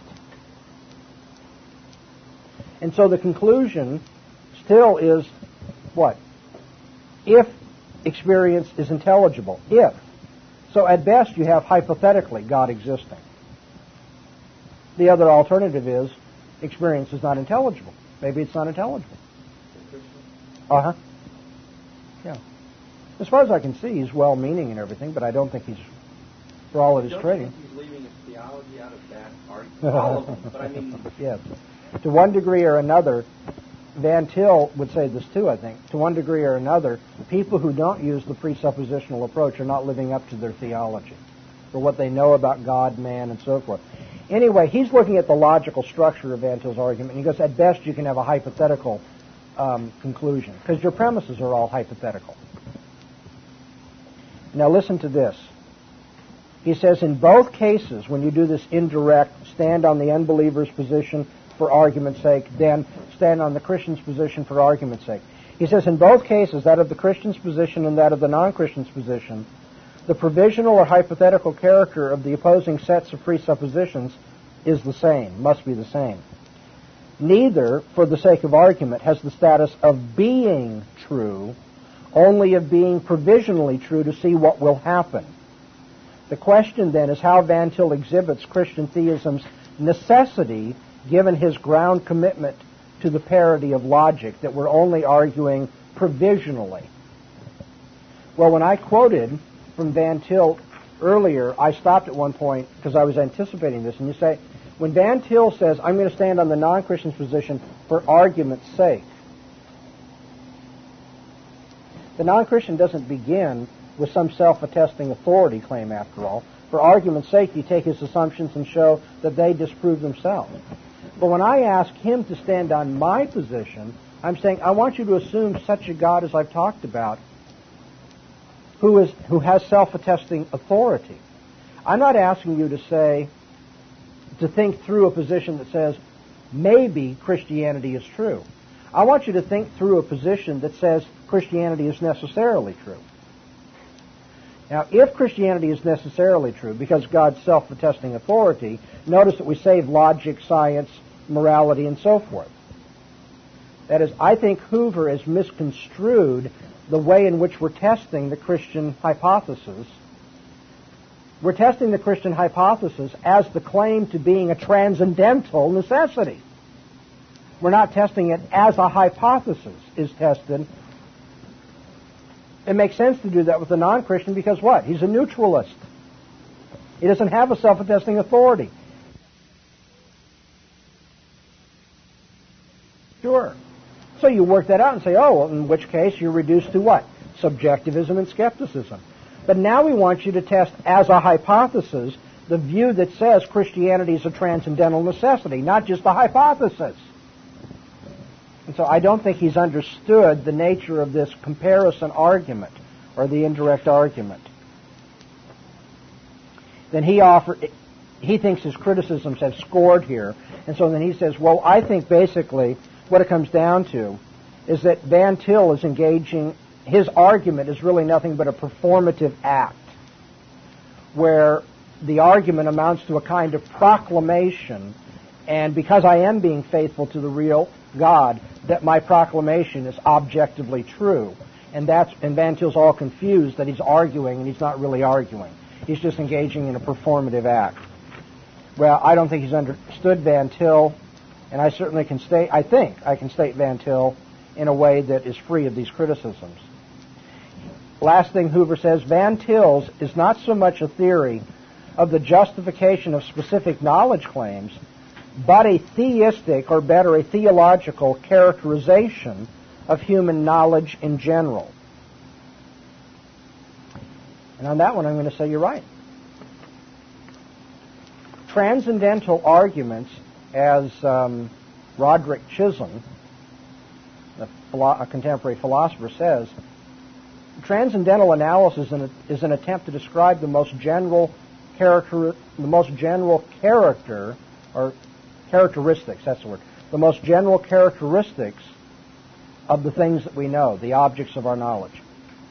And so the conclusion still is what? If experience is intelligible. If. So at best you have hypothetically God existing. The other alternative is experience is not intelligible. Maybe it's not intelligible. Uh-huh. Yeah. As far as I can see, he's well-meaning and everything, but I don't think he's, for all of his training. He's leaving his theology out of that argument. All of them, but Yes. To one degree or another, Van Til would say this too, I think. To one degree or another, people who don't use the presuppositional approach are not living up to their theology, for what they know about God, man, and so forth. Anyway, he's looking at the logical structure of Van Til's argument, and he goes, at best you can have a hypothetical conclusion, because your premises are all hypothetical. Now listen to this. He says, in both cases, when you do this indirect, stand on the unbeliever's position for argument's sake, then stand on the Christian's position for argument's sake. He says, in both cases, that of the Christian's position and that of the non-Christian's position, the provisional or hypothetical character of the opposing sets of presuppositions is the same, must be the same. Neither, for the sake of argument, has the status of being true, only of being provisionally true to see what will happen. The question then is how Van Til exhibits Christian theism's necessity given his ground commitment to the parity of logic, that we're only arguing provisionally. Well, when I quoted from Van Til earlier, I stopped at one point because I was anticipating this, and you say, When Van Til says, I'm going to stand on the non-Christian's position for argument's sake, the non-Christian doesn't begin with some self-attesting authority claim, after all. For argument's sake, you take his assumptions and show that they disprove themselves. But when I ask him to stand on my position, I'm saying, I want you to assume such a God as I've talked about, who has self-attesting authority. I'm not asking you to think through a position that says, maybe Christianity is true. I want you to think through a position that says Christianity is necessarily true. Now, if Christianity is necessarily true, because God's self-attesting authority, notice that we save logic, science, morality, and so forth. That is, I think Hoover has misconstrued the way in which we're testing the Christian hypothesis. We're testing the Christian hypothesis as the claim to being a transcendental necessity. We're not testing it as a hypothesis is tested. It makes sense to do that with a non-Christian because what? He's a neutralist. He doesn't have a self-attesting authority. Sure. So you work that out and say, oh, well, in which case you're reduced to what? Subjectivism and skepticism. But now we want you to test as a hypothesis the view that says Christianity is a transcendental necessity, not just a hypothesis. And so I don't think he's understood the nature of this comparison argument or the indirect argument. Then he thinks his criticisms have scored here. And so then he says, well, I think basically what it comes down to is that Van Til is engaging, his argument is really nothing but a performative act where the argument amounts to a kind of proclamation, and because I am being faithful to the real God, that my proclamation is objectively true. And Van Til's all confused that he's arguing, and he's not really arguing. He's just engaging in a performative act. Well, I don't think he's understood Van Til, and I certainly can state, I think I can state Van Til in a way that is free of these criticisms. Last thing Hoover says, Van Til's is not so much a theory of the justification of specific knowledge claims, but a theistic, or better, a theological characterization of human knowledge in general. And on that one, I'm going to say you're right. Transcendental arguments, as Roderick Chisholm, a contemporary philosopher, says, transcendental analysis is an attempt to describe the most general character, or characteristics, that's the word, the most general characteristics of the things that we know, the objects of our knowledge.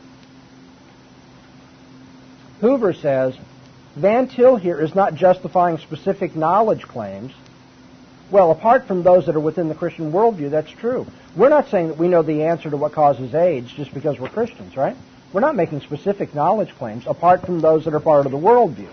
Hoover says, Van Til here is not justifying specific knowledge claims. Well, apart from those that are within the Christian worldview, that's true. We're not saying that we know the answer to what causes AIDS just because we're Christians, right? We're not making specific knowledge claims apart from those that are part of the worldview.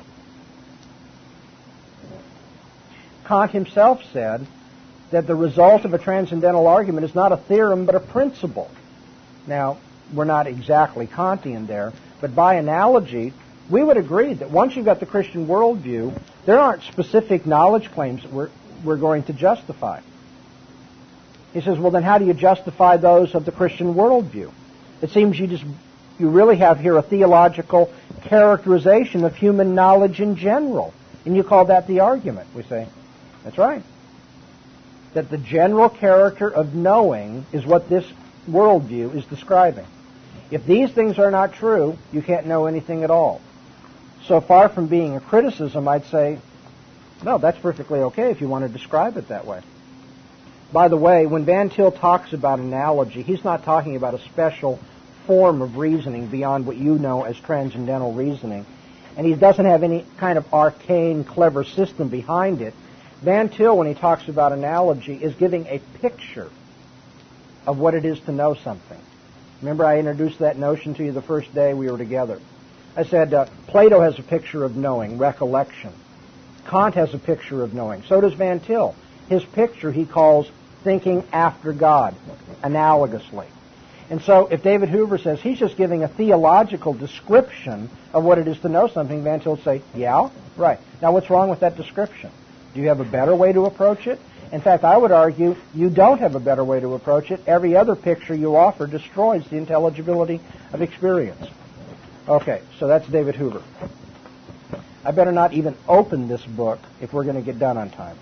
Kant himself said that the result of a transcendental argument is not a theorem but a principle. Now, we're not exactly Kantian there, but by analogy, we would agree that once you've got the Christian worldview, there aren't specific knowledge claims that we're going to justify. He says, well, then how do you justify those of the Christian worldview? It seems you really have here a theological characterization of human knowledge in general. And you call that the argument. We say, that's right. That the general character of knowing is what this worldview is describing. If these things are not true, you can't know anything at all. So far from being a criticism, I'd say, no, that's perfectly okay if you want to describe it that way. By the way, when Van Til talks about analogy, he's not talking about a special form of reasoning beyond what you know as transcendental reasoning. And he doesn't have any kind of arcane, clever system behind it. Van Til, when he talks about analogy, is giving a picture of what it is to know something. Remember, I introduced that notion to you the first day we were together. I said, Plato has a picture of knowing, recollection. Kant has a picture of knowing. So does Van Til. His picture he calls thinking after God, analogously. And so if David Hoover says he's just giving a theological description of what it is to know something, Van Til will say, yeah, right. Now what's wrong with that description? Do you have a better way to approach it? In fact, I would argue you don't have a better way to approach it. Every other picture you offer destroys the intelligibility of experience. Okay, so that's David Hoover. I better not even open this book if we're going to get done on time.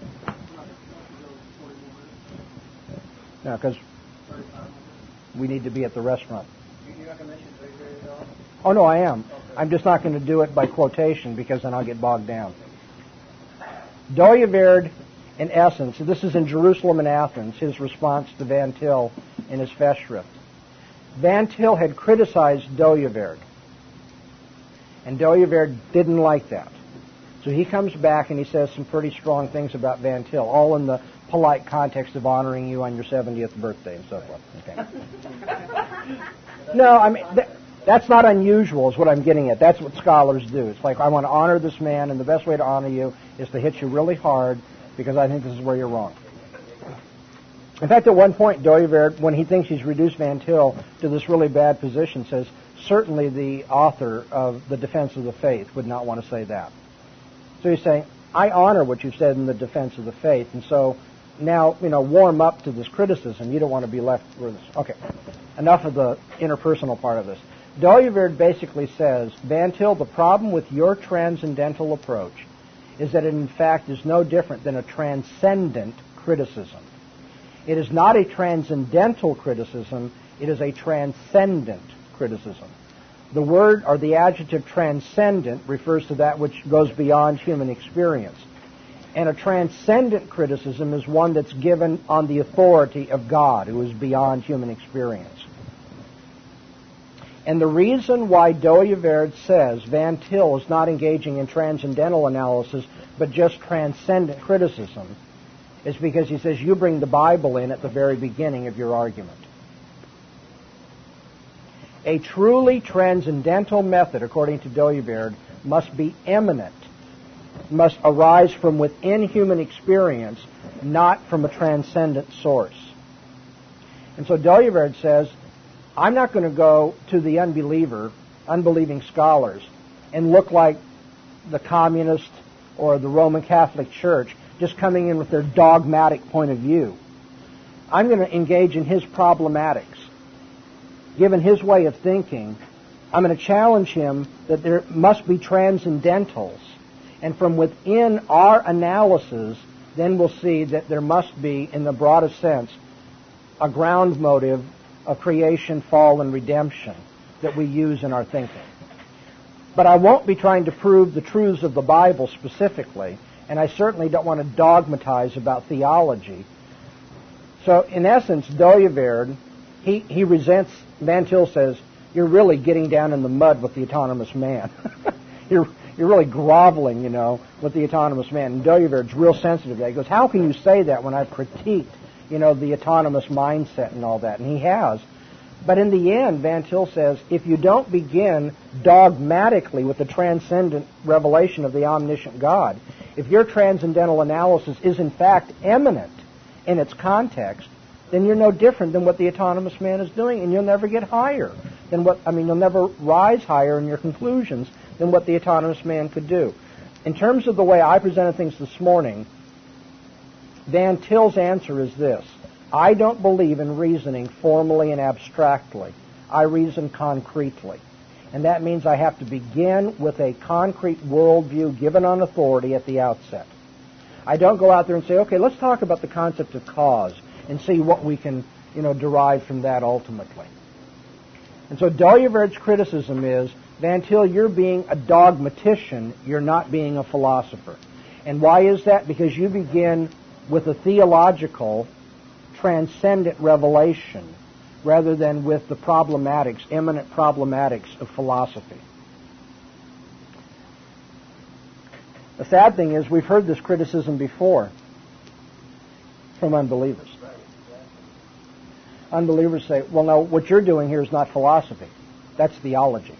No, because we need to be at the restaurant. You're not going to mention Doyeverd at all? Oh, no, I am. Okay. I'm just not going to do it by quotation because then I'll get bogged down. Doyeverd, in essence, this is in Jerusalem and Athens, his response to Van Til in his Festschrift. Van Til had criticized Doyeverd, and Doyeverd didn't like that. So he comes back and he says some pretty strong things about Van Til, all in the polite context of honoring you on your 70th birthday and so forth. Okay. No, I mean, that's not unusual is what I'm getting at. That's what scholars do. It's like, I want to honor this man, and the best way to honor you is to hit you really hard because I think this is where you're wrong. In fact, at one point, Doyeverd, when he thinks he's reduced Van Til to this really bad position, says, certainly the author of The Defense of the Faith would not want to say that. So he's saying, I honor what you've said in The Defense of the Faith, and so now, warm up to this criticism. You don't want to be left with this. Okay, enough of the interpersonal part of this. Doyeverd basically says, Van Til, the problem with your transcendental approach is that it in fact is no different than a transcendent criticism. It is not a transcendental criticism, it is a transcendent criticism. The word or the adjective transcendent refers to that which goes beyond human experience. And a transcendent criticism is one that's given on the authority of God, who is beyond human experience. And the reason why Doyeverd says Van Til is not engaging in transcendental analysis, but just transcendent criticism, is because he says you bring the Bible in at the very beginning of your argument. A truly transcendental method, according to Doyeverd, must be immanent, must arise from within human experience, not from a transcendent source. And so Doyeverd says, I'm not going to go to the unbelieving scholars, and look like the communist or the Roman Catholic Church, just coming in with their dogmatic point of view. I'm going to engage in his problematics. Given his way of thinking, I'm going to challenge him that there must be transcendentals. And from within our analysis, then we'll see that there must be, in the broadest sense, a ground motive of creation, fall, and redemption that we use in our thinking. But I won't be trying to prove the truths of the Bible specifically, and I certainly don't want to dogmatize about theology. So, in essence, Doyeverd, he resents, Van Til says, you're really getting down in the mud with the autonomous man. You're really groveling, with the autonomous man. And Doyeverd's real sensitive to that. He goes, how can you say that when I've critiqued, the autonomous mindset and all that? And he has. But in the end, Van Til says, if you don't begin dogmatically with the transcendent revelation of the omniscient God, if your transcendental analysis is in fact immanent in its context, then you're no different than what the autonomous man is doing, and you'll never get higher than you'll never rise higher in your conclusions than what the autonomous man could do. In terms of the way I presented things this morning, Van Til's answer is this: I don't believe in reasoning formally and abstractly. I reason concretely. And that means I have to begin with a concrete worldview given on authority at the outset. I don't go out there and say, okay, let's talk about the concept of cause and see what we can, derive from that ultimately. And so Doyeverd's criticism is, Van Til, you're being a dogmatician, you're not being a philosopher. And why is that? Because you begin with a theological, transcendent revelation rather than with the immanent problematics of philosophy. The sad thing is we've heard this criticism before from unbelievers. Unbelievers say, well, no, what you're doing here is not philosophy. That's theology.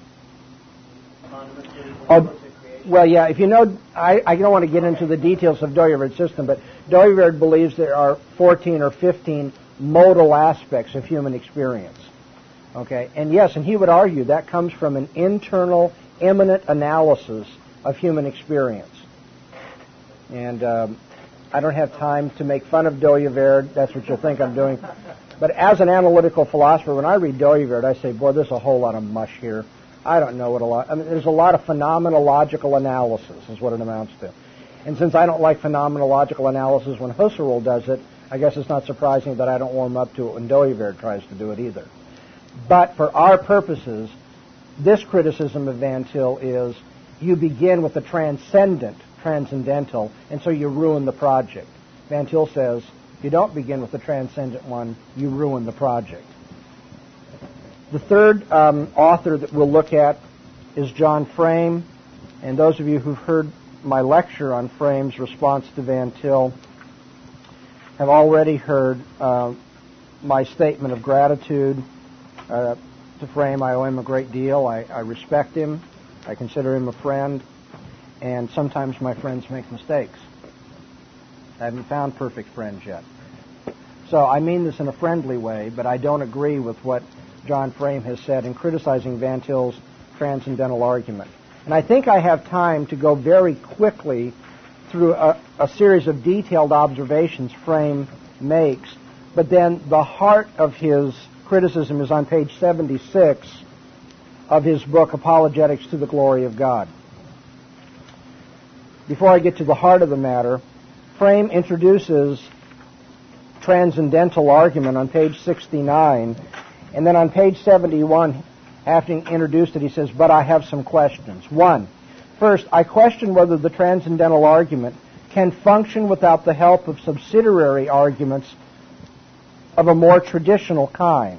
Well, yeah, if I don't want to get into the details of Doyeverd's system, but Doyeverd believes there are 14 or 15 modal aspects of human experience. Okay? And yes, and he would argue that comes from an internal, immanent analysis of human experience. And I don't have time to make fun of Dooyeweerd. That's what you'll think I'm doing. But as an analytical philosopher, when I read Dooyeweerd, I say, boy, there's a whole lot of mush here. I don't know what a lot... I mean, there's a lot of phenomenological analysis is what it amounts to. And since I don't like phenomenological analysis when Husserl does it, I guess it's not surprising that I don't warm up to it when Dooyeweerd tries to do it either. But for our purposes, this criticism of Van Til is you begin with the transcendental, and so you ruin the project. Van Til says, if you don't begin with the transcendent one, you ruin the project. The third author that we'll look at is John Frame, and those of you who've heard my lecture on Frame's response to Van Til have already heard my statement of gratitude to Frame. I owe him a great deal. I respect him. I consider him a friend. And sometimes my friends make mistakes. I haven't found perfect friends yet. So I mean this in a friendly way, but I don't agree with what John Frame has said in criticizing Van Til's transcendental argument. And I think I have time to go very quickly through a series of detailed observations Frame makes, but then the heart of his criticism is on page 76 of his book, Apologetics to the Glory of God. Before I get to the heart of the matter, Frame introduces transcendental argument on page 69, and then on page 71, having introduced it, he says, but I have some questions. One, first, I question whether the transcendental argument can function without the help of subsidiary arguments of a more traditional kind.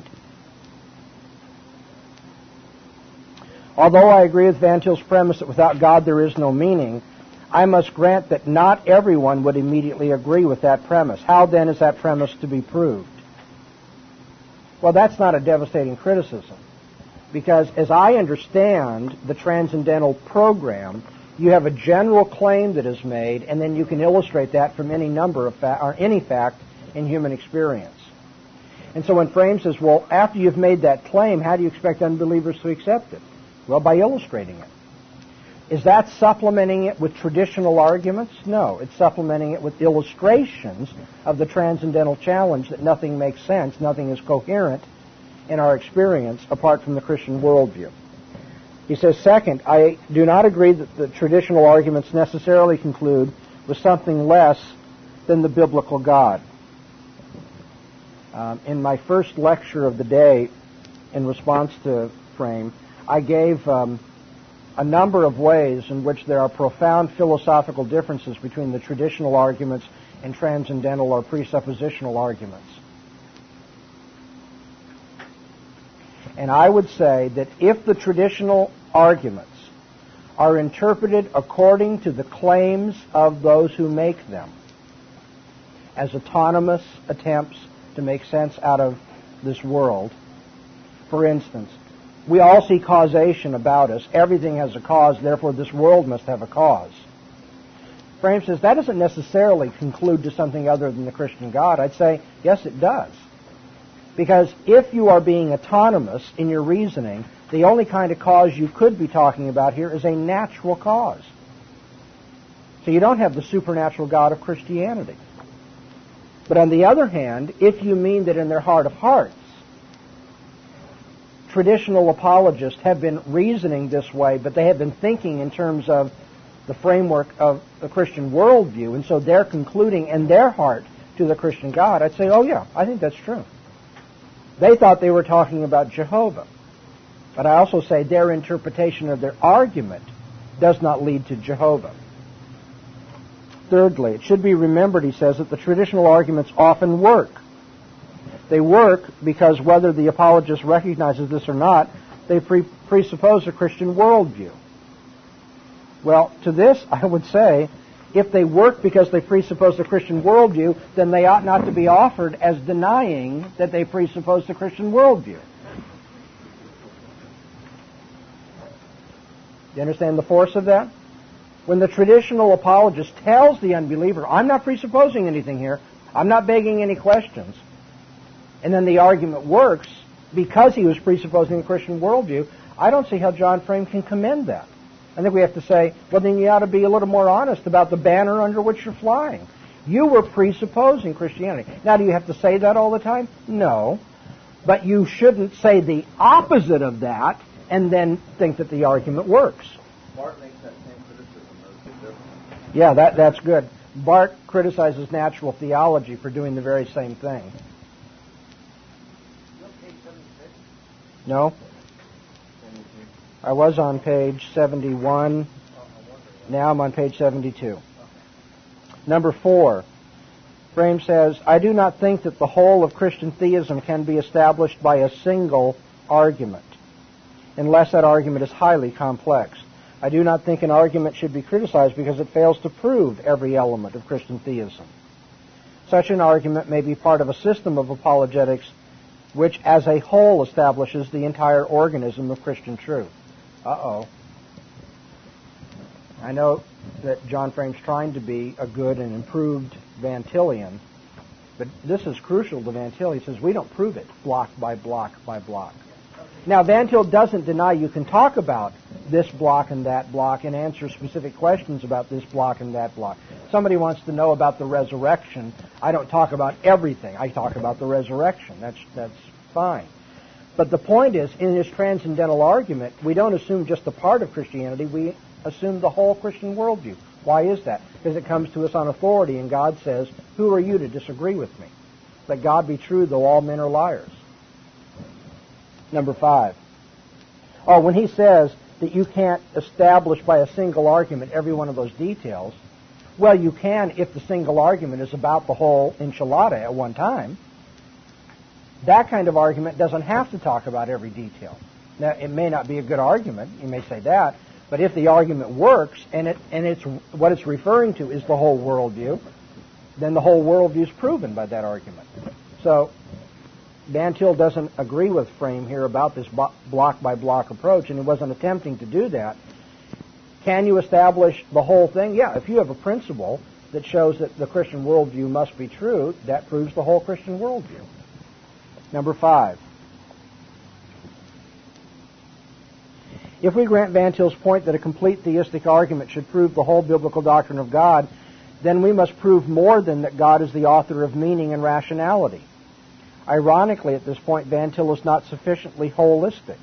Although I agree with Van Til's premise that without God there is no meaning, I must grant that not everyone would immediately agree with that premise. How then is that premise to be proved? Well, that's not a devastating criticism, because as I understand the transcendental program, you have a general claim that is made, and then you can illustrate that from any number of any fact in human experience. And so when Frame says, well, after you've made that claim, how do you expect unbelievers to accept it? Well, by illustrating it. Is that supplementing it with traditional arguments? No, it's supplementing it with illustrations of the transcendental challenge that nothing makes sense, nothing is coherent in our experience apart from the Christian worldview. He says, second, I do not agree that the traditional arguments necessarily conclude with something less than the biblical God. In my first lecture of the day, in response to Frame, I gave a number of ways in which there are profound philosophical differences between the traditional arguments and transcendental or presuppositional arguments. And I would say that if the traditional arguments are interpreted according to the claims of those who make them, as autonomous attempts to make sense out of this world, for instance, we all see causation about us. Everything has a cause, therefore this world must have a cause. Frame says that doesn't necessarily conclude to something other than the Christian God. I'd say, yes, it does. Because if you are being autonomous in your reasoning, the only kind of cause you could be talking about here is a natural cause. So you don't have the supernatural God of Christianity. But on the other hand, if you mean that in their heart of hearts, traditional apologists have been reasoning this way, but they have been thinking in terms of the framework of the Christian worldview, and so they're concluding in their heart to the Christian God, I'd say, oh yeah, I think that's true. They thought they were talking about Jehovah. But I also say their interpretation of their argument does not lead to Jehovah. Thirdly, it should be remembered, he says, that the traditional arguments often work. They work because whether the apologist recognizes this or not, they presuppose a Christian worldview. Well, to this I would say, if they work because they presuppose a Christian worldview, then they ought not to be offered as denying that they presuppose the Christian worldview. You understand the force of that? When the traditional apologist tells the unbeliever, I'm not presupposing anything here, I'm not begging any questions, and then the argument works because he was presupposing a Christian worldview, I don't see how John Frame can commend that. I think we have to say, well, then you ought to be a little more honest about the banner under which you're flying. You were presupposing Christianity. Now, do you have to say that all the time? No. But you shouldn't say the opposite of that and then think that the argument works. Bart makes that same criticism, though, too. Yeah, that's good. Bart criticizes natural theology for doing the very same thing. No? I was on page 71. Now I'm on page 72. Number 4. Frame says, I do not think that the whole of Christian theism can be established by a single argument, unless that argument is highly complex. I do not think an argument should be criticized because it fails to prove every element of Christian theism. Such an argument may be part of a system of apologetics which as a whole establishes the entire organism of Christian truth. Uh-oh. I know that John Frame's trying to be a good and improved Van Tillian, but this is crucial to Van Til. He says we don't prove it block by block by block. Now, Van Til doesn't deny you can talk about this block and that block and answer specific questions about this block and that block. Somebody wants to know about the resurrection. I don't talk about everything. I talk about the resurrection. That's fine. But the point is, in this transcendental argument, we don't assume just a part of Christianity. We assume the whole Christian worldview. Why is that? Because it comes to us on authority, and God says, who are you to disagree with me? Let God be true, though all men are liars. Number 5. Oh, when he says that you can't establish by a single argument every one of those details, well, you can if the single argument is about the whole enchilada at one time. That kind of argument doesn't have to talk about every detail. Now, it may not be a good argument, you may say that, but if the argument works and it's what it's referring to is the whole worldview, then the whole worldview is proven by that argument. So Van Til doesn't agree with Frame here about this block-by-block approach, and he wasn't attempting to do that. Can you establish the whole thing? Yeah, if you have a principle that shows that the Christian worldview must be true, that proves the whole Christian worldview. Number 5. If we grant Van Til's point that a complete theistic argument should prove the whole biblical doctrine of God, then we must prove more than that God is the author of meaning and rationality. Ironically, at this point, Van Til is not sufficiently holistic.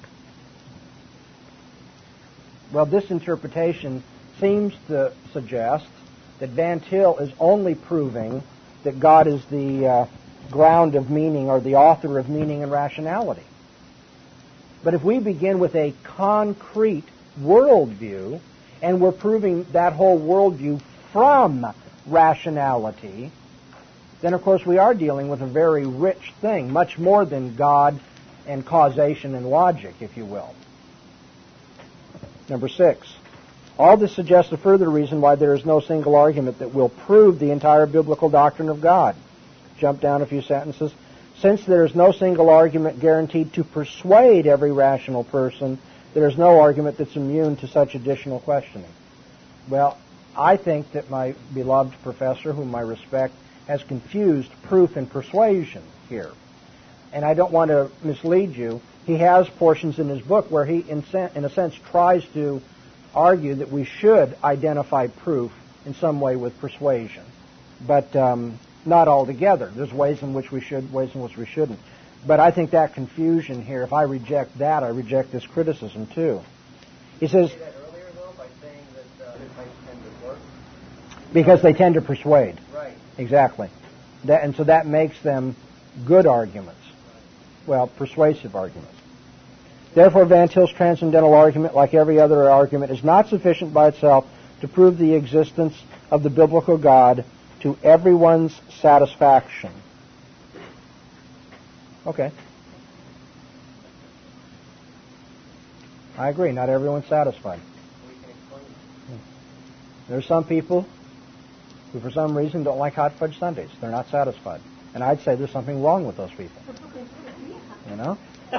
Well, this interpretation seems to suggest that Van Til is only proving that God is the ground of meaning or the author of meaning and rationality. But if we begin with a concrete worldview and we're proving that whole worldview from rationality, then of course we are dealing with a very rich thing, much more than God and causation and logic, if you will. Number 6. All this suggests a further reason why there is no single argument that will prove the entire biblical doctrine of God. Jump down a few sentences. Since there is no single argument guaranteed to persuade every rational person, there is no argument that's immune to such additional questioning. Well, I think that my beloved professor, whom I respect, has confused proof and persuasion here. And I don't want to mislead you. He has portions in his book where he, in a sense, tries to argue that we should identify proof in some way with persuasion. But not altogether. There's ways in which we should, ways in which we shouldn't. But I think that confusion here, if I reject that, I reject this criticism too. He says, Say that earlier, though, by saying that it might tend to work. because they tend to persuade. Right. Exactly. And so that makes them good arguments. Well, persuasive arguments. Therefore, Van Til's transcendental argument, like every other argument, is not sufficient by itself to prove the existence of the biblical God to everyone's satisfaction. Okay. I agree. Not everyone's satisfied. We can explain it. There's some people who, for some reason, don't like hot fudge sundaes. They're not satisfied. And I'd say there's something wrong with those people. You know?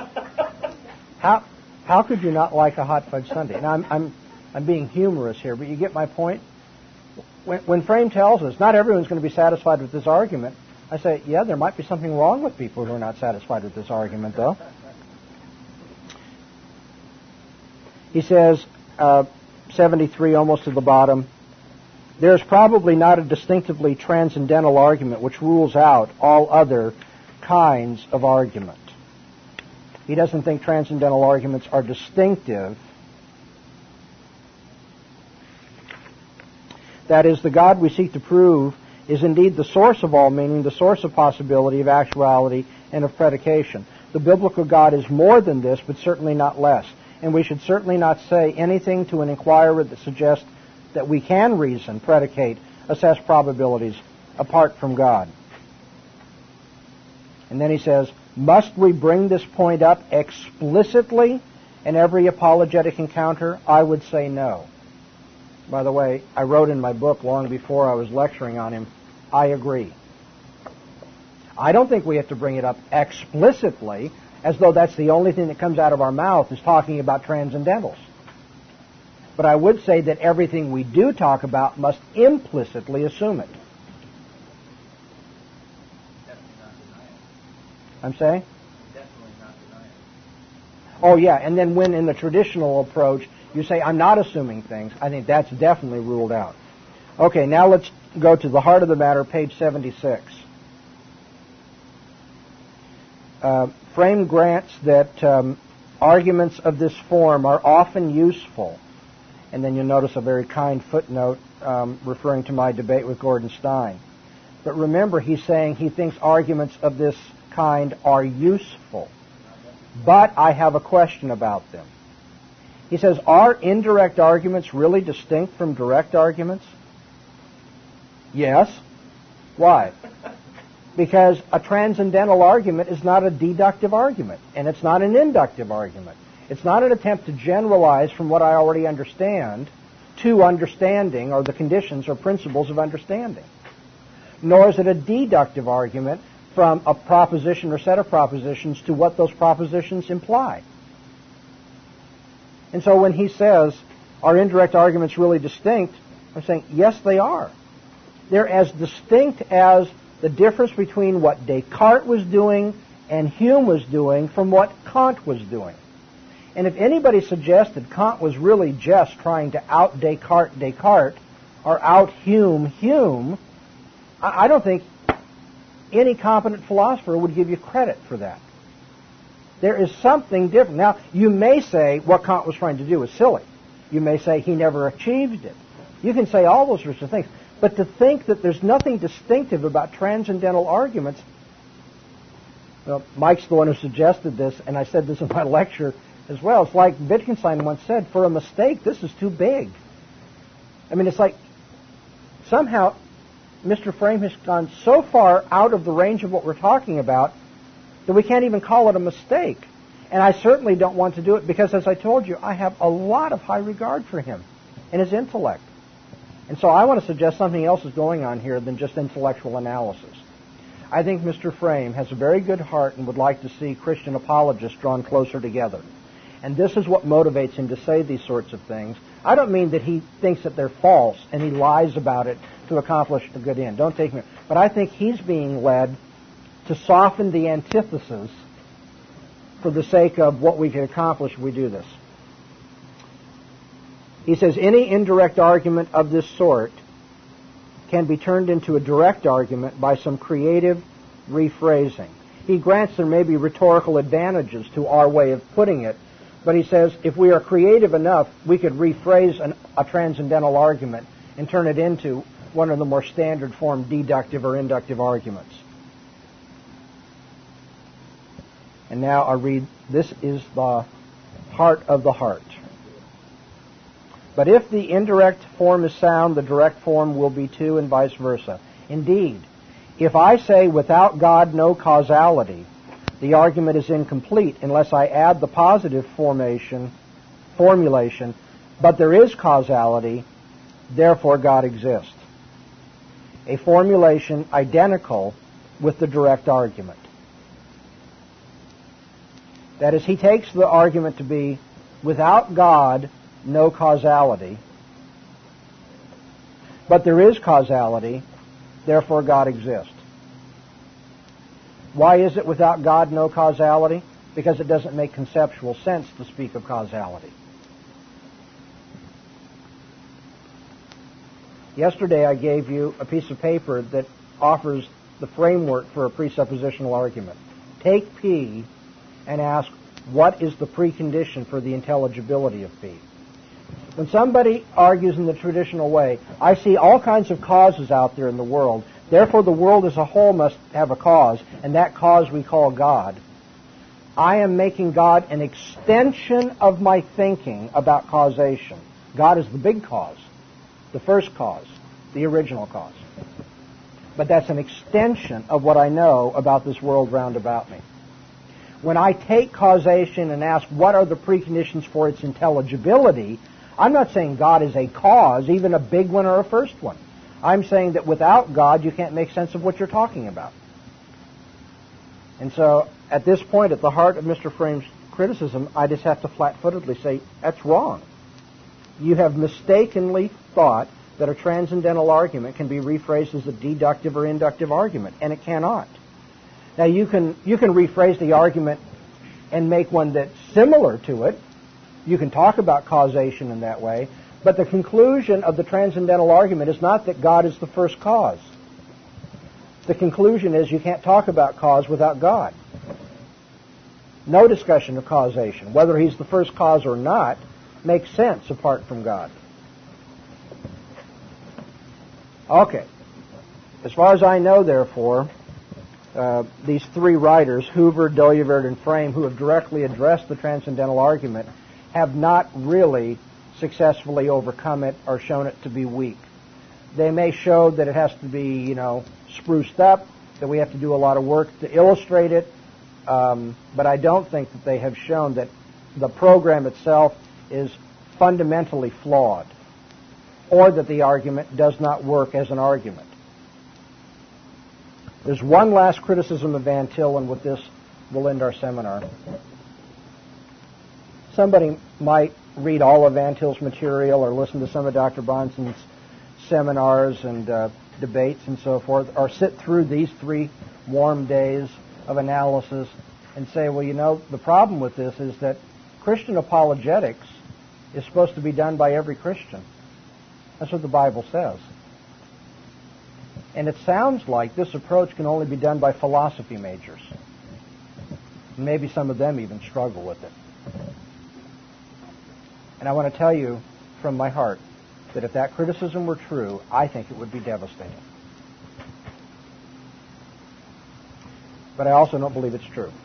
How could you not like a hot fudge sundae? Now, I'm being humorous here, but you get my point? When Frame tells us not everyone's going to be satisfied with this argument, I say, yeah, there might be something wrong with people who are not satisfied with this argument, though. He says, 73, almost to the bottom, there is probably not a distinctively transcendental argument which rules out all other kinds of argument. He doesn't think transcendental arguments are distinctive. That is, the God we seek to prove is indeed the source of all meaning, the source of possibility, of actuality, and of predication. The biblical God is more than this, but certainly not less. And we should certainly not say anything to an inquirer that suggests that we can reason, predicate, assess probabilities apart from God. And then he says, must we bring this point up explicitly in every apologetic encounter? I would say no. By the way, I wrote in my book long before I was lecturing on him, I agree. I don't think we have to bring it up explicitly as though that's the only thing that comes out of our mouth is talking about transcendentals. But I would say that everything we do talk about must implicitly assume it. Definitely not deny it. I'm saying? Definitely not deny it. Oh, yeah, and then when in the traditional approach you say, I'm not assuming things, I think that's definitely ruled out. Okay, now let's go to the heart of the matter, page 76. Frame grants that arguments of this form are often useful. And then you'll notice a very kind footnote referring to my debate with Gordon Stein. But remember, he's saying he thinks arguments of this kind are useful. But I have a question about them. He says, are indirect arguments really distinct from direct arguments? Yes. Why? Because a transcendental argument is not a deductive argument, and it's not an inductive argument. It's not an attempt to generalize from what I already understand to understanding or the conditions or principles of understanding. Nor is it a deductive argument from a proposition or set of propositions to what those propositions imply. And so when he says, are indirect arguments really distinct? I'm saying, yes, they are. They're as distinct as the difference between what Descartes was doing and Hume was doing from what Kant was doing. And if anybody suggested Kant was really just trying to out Descartes or out Hume, I don't think any competent philosopher would give you credit for that. There is something different. Now, you may say what Kant was trying to do is silly. You may say he never achieved it. You can say all those sorts of things. But to think that there's nothing distinctive about transcendental arguments, well, Mike's the one who suggested this, and I said this in my lecture as well. It's like Wittgenstein once said, for a mistake, this is too big. I mean, it's like somehow Mr. Frame has gone so far out of the range of what we're talking about that we can't even call it a mistake. And I certainly don't want to do it because, as I told you, I have a lot of high regard for him and his intellect. And so I want to suggest something else is going on here than just intellectual analysis. I think Mr. Frame has a very good heart and would like to see Christian apologists drawn closer together. And this is what motivates him to say these sorts of things. I don't mean that he thinks that they're false and he lies about it to accomplish a good end. Don't take me. But I think he's being led to soften the antithesis for the sake of what we can accomplish if we do this. He says any indirect argument of this sort can be turned into a direct argument by some creative rephrasing. He grants there may be rhetorical advantages to our way of putting it, but he says if we are creative enough, we could rephrase a transcendental argument and turn it into one of the more standard form deductive or inductive arguments. And now I read, this is the heart of the heart. But if the indirect form is sound, the direct form will be too, and vice versa. Indeed, if I say without God no causality, the argument is incomplete unless I add the positive formulation, but there is causality, therefore God exists. A formulation identical with the direct argument. That is, he takes the argument to be without God, no causality, but there is causality, therefore God exists. Why is it without God no causality? Because it doesn't make conceptual sense to speak of causality. Yesterday I gave you a piece of paper that offers the framework for a presuppositional argument. Take P and ask, what is the precondition for the intelligibility of P? When somebody argues in the traditional way, I see all kinds of causes out there in the world, therefore the world as a whole must have a cause, and that cause we call God. I am making God an extension of my thinking about causation. God is the big cause, the first cause, the original cause. But that's an extension of what I know about this world round about me. When I take causation and ask what are the preconditions for its intelligibility, I'm not saying God is a cause, even a big one or a first one. I'm saying that without God, you can't make sense of what you're talking about. And so, at this point, at the heart of Mr. Frame's criticism, I just have to flat-footedly say, that's wrong. You have mistakenly thought that a transcendental argument can be rephrased as a deductive or inductive argument, and it cannot. Now, you can rephrase the argument and make one that's similar to it. You can talk about causation in that way, but the conclusion of the transcendental argument is not that God is the first cause. The conclusion is you can't talk about cause without God. No discussion of causation, whether He's the first cause or not, makes sense apart from God. Okay. As far as I know, therefore, these three writers, Hoover, Dooyeweerd, and Frame, who have directly addressed the transcendental argument, have not really successfully overcome it or shown it to be weak. They may show that it has to be, spruced up, that we have to do a lot of work to illustrate it, but I don't think that they have shown that the program itself is fundamentally flawed, or that the argument does not work as an argument. There's one last criticism of Van Til, and with this we'll end our seminar. Somebody might read all of Van Til's material or listen to some of Dr. Bahnsen's seminars and debates and so forth, or sit through these 3 warm days of analysis and say, well, the problem with this is that Christian apologetics is supposed to be done by every Christian. That's what the Bible says. And it sounds like this approach can only be done by philosophy majors. Maybe some of them even struggle with it. And I want to tell you from my heart that if that criticism were true, I think it would be devastating. But I also don't believe it's true.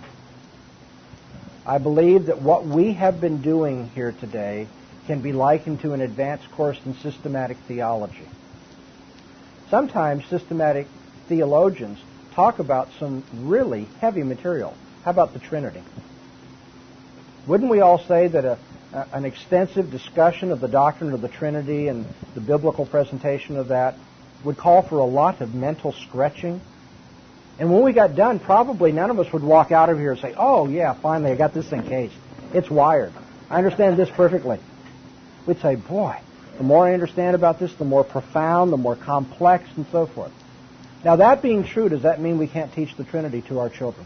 I believe that what we have been doing here today can be likened to an advanced course in systematic theology. Sometimes systematic theologians talk about some really heavy material. How about the Trinity? Wouldn't we all say that an extensive discussion of the doctrine of the Trinity and the biblical presentation of that would call for a lot of mental stretching? And when we got done, probably none of us would walk out of here and say, oh, yeah, finally, I got this thing cased. It's wired. I understand this perfectly. We'd say, boy, the more I understand about this, the more profound, the more complex, and so forth. Now, that being true, does that mean we can't teach the Trinity to our children?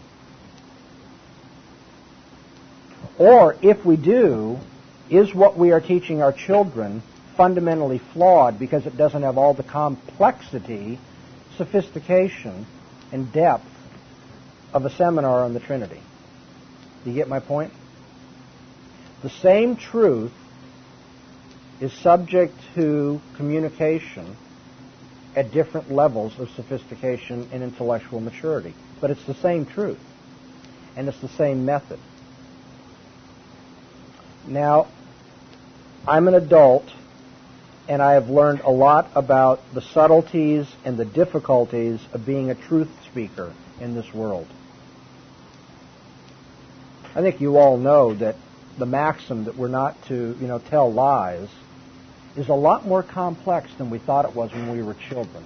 Or, if we do, is what we are teaching our children fundamentally flawed because it doesn't have all the complexity, sophistication, and depth of a seminar on the Trinity? Do you get my point? The same truth is subject to communication at different levels of sophistication and intellectual maturity. But it's the same truth, and it's the same method. Now, I'm an adult, and I have learned a lot about the subtleties and the difficulties of being a truth speaker in this world. I think you all know that the maxim that we're not to, tell lies is a lot more complex than we thought it was when we were children.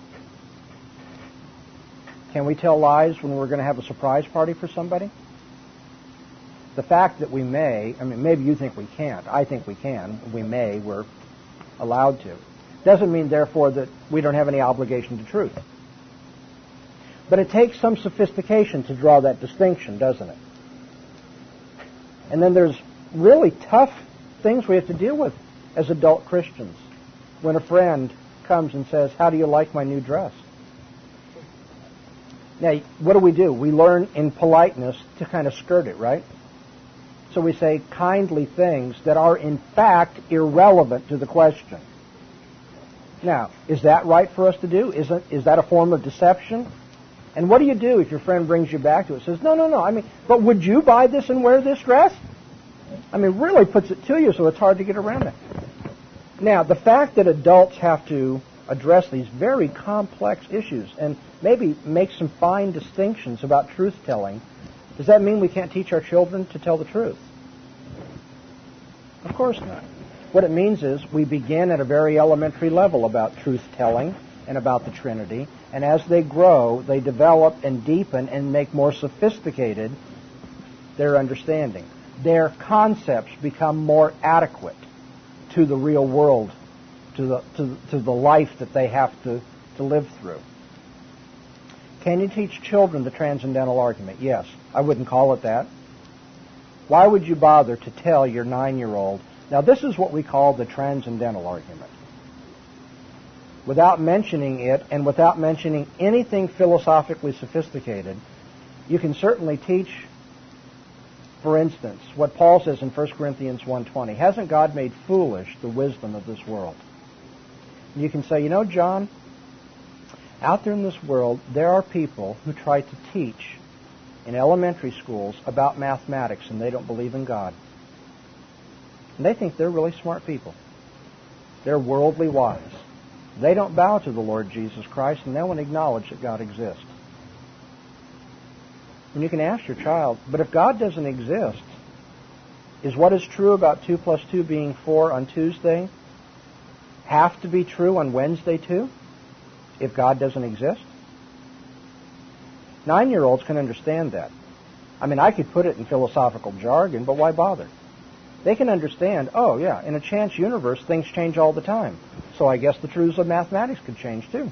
Can we tell lies when we're going to have a surprise party for somebody? The fact that we may, maybe you think we can't. I think we can. We may. We're allowed to. Doesn't mean, therefore, that we don't have any obligation to truth. But it takes some sophistication to draw that distinction, doesn't it? And then there's really tough things we have to deal with as adult Christians. When a friend comes and says, "How do you like my new dress?" Now, what do? We learn in politeness to kind of skirt it, right? So we say kindly things that are in fact irrelevant to the question. Now, is that right for us to do? Is that a form of deception? And what do you do if your friend brings you back to it? Says, no. I mean, but would you buy this and wear this dress? I mean, really puts it to you, so it's hard to get around it. Now, the fact that adults have to address these very complex issues and maybe make some fine distinctions about truth-telling, does that mean we can't teach our children to tell the truth? Of course not. What it means is we begin at a very elementary level about truth-telling and about the Trinity, and as they grow, they develop and deepen and make more sophisticated their understanding. Their concepts become more adequate to the real world, to the life that they have to live through. Can you teach children the transcendental argument? Yes. I wouldn't call it that. Why would you bother to tell your 9-year-old, now this is what we call the transcendental argument? Without mentioning it and without mentioning anything philosophically sophisticated, you can certainly teach, for instance, what Paul says in 1 Corinthians 1:20. Hasn't God made foolish the wisdom of this world? And you can say, John, out there in this world, there are people who try to teach in elementary schools about mathematics, and they don't believe in God. And they think they're really smart people. They're worldly wise. They don't bow to the Lord Jesus Christ, and they won't acknowledge that God exists. And you can ask your child, but if God doesn't exist, is what is true about 2 plus 2 being 4 on Tuesday have to be true on Wednesday too, if God doesn't exist? 9-year-olds can understand that. I mean, I could put it in philosophical jargon, but why bother? They can understand, oh yeah, in a chance universe, things change all the time. So I guess the truths of mathematics could change too.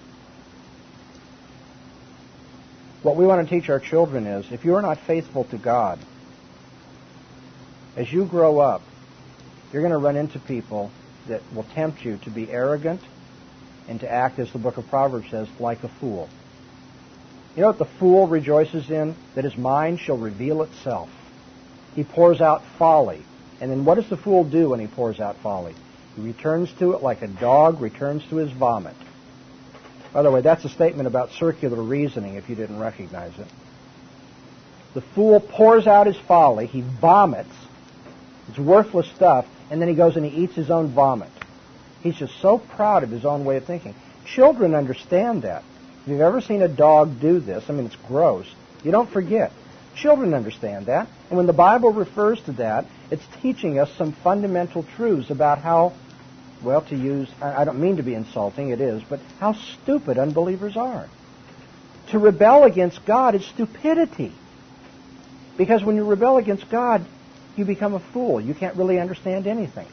What we want to teach our children is, if you're not faithful to God, as you grow up, you're going to run into people that will tempt you to be arrogant and to act, as the book of Proverbs says, like a fool. You know what the fool rejoices in? That his mind shall reveal itself. He pours out folly. And then what does the fool do when he pours out folly? He returns to it like a dog returns to his vomit. By the way, that's a statement about circular reasoning, if you didn't recognize it. The fool pours out his folly, he vomits, it's worthless stuff, and then he goes and he eats his own vomit. He's just so proud of his own way of thinking. Children understand that. If you've ever seen a dog do this, I mean, it's gross. You don't forget. Children understand that. And when the Bible refers to that, it's teaching us some fundamental truths about how, well, to use, I don't mean to be insulting, it is, but how stupid unbelievers are. To rebel against God is stupidity. Because when you rebel against God, you become a fool. You can't really understand anything.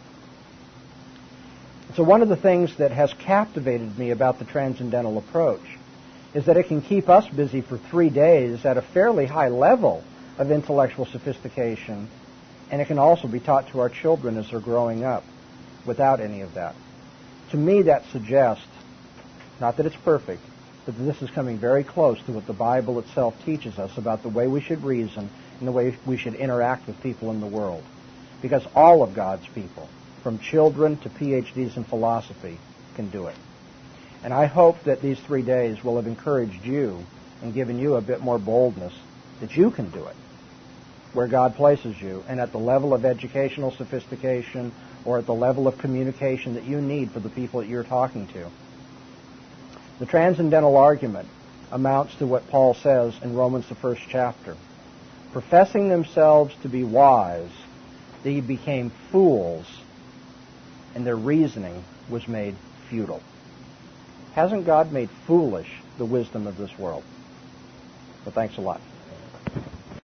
So one of the things that has captivated me about the transcendental approach is that it can keep us busy for 3 days at a fairly high level of intellectual sophistication, and it can also be taught to our children as they're growing up without any of that. To me, that suggests, not that it's perfect, but that this is coming very close to what the Bible itself teaches us about the way we should reason and the way we should interact with people in the world. Because all of God's people, from children to PhDs in philosophy, can do it. And I hope that these 3 days will have encouraged you and given you a bit more boldness that you can do it where God places you and at the level of educational sophistication or at the level of communication that you need for the people that you're talking to. The transcendental argument amounts to what Paul says in Romans, the 1st chapter. Professing themselves to be wise, they became fools, and their reasoning was made futile. Hasn't God made foolish the wisdom of this world? Well, thanks a lot.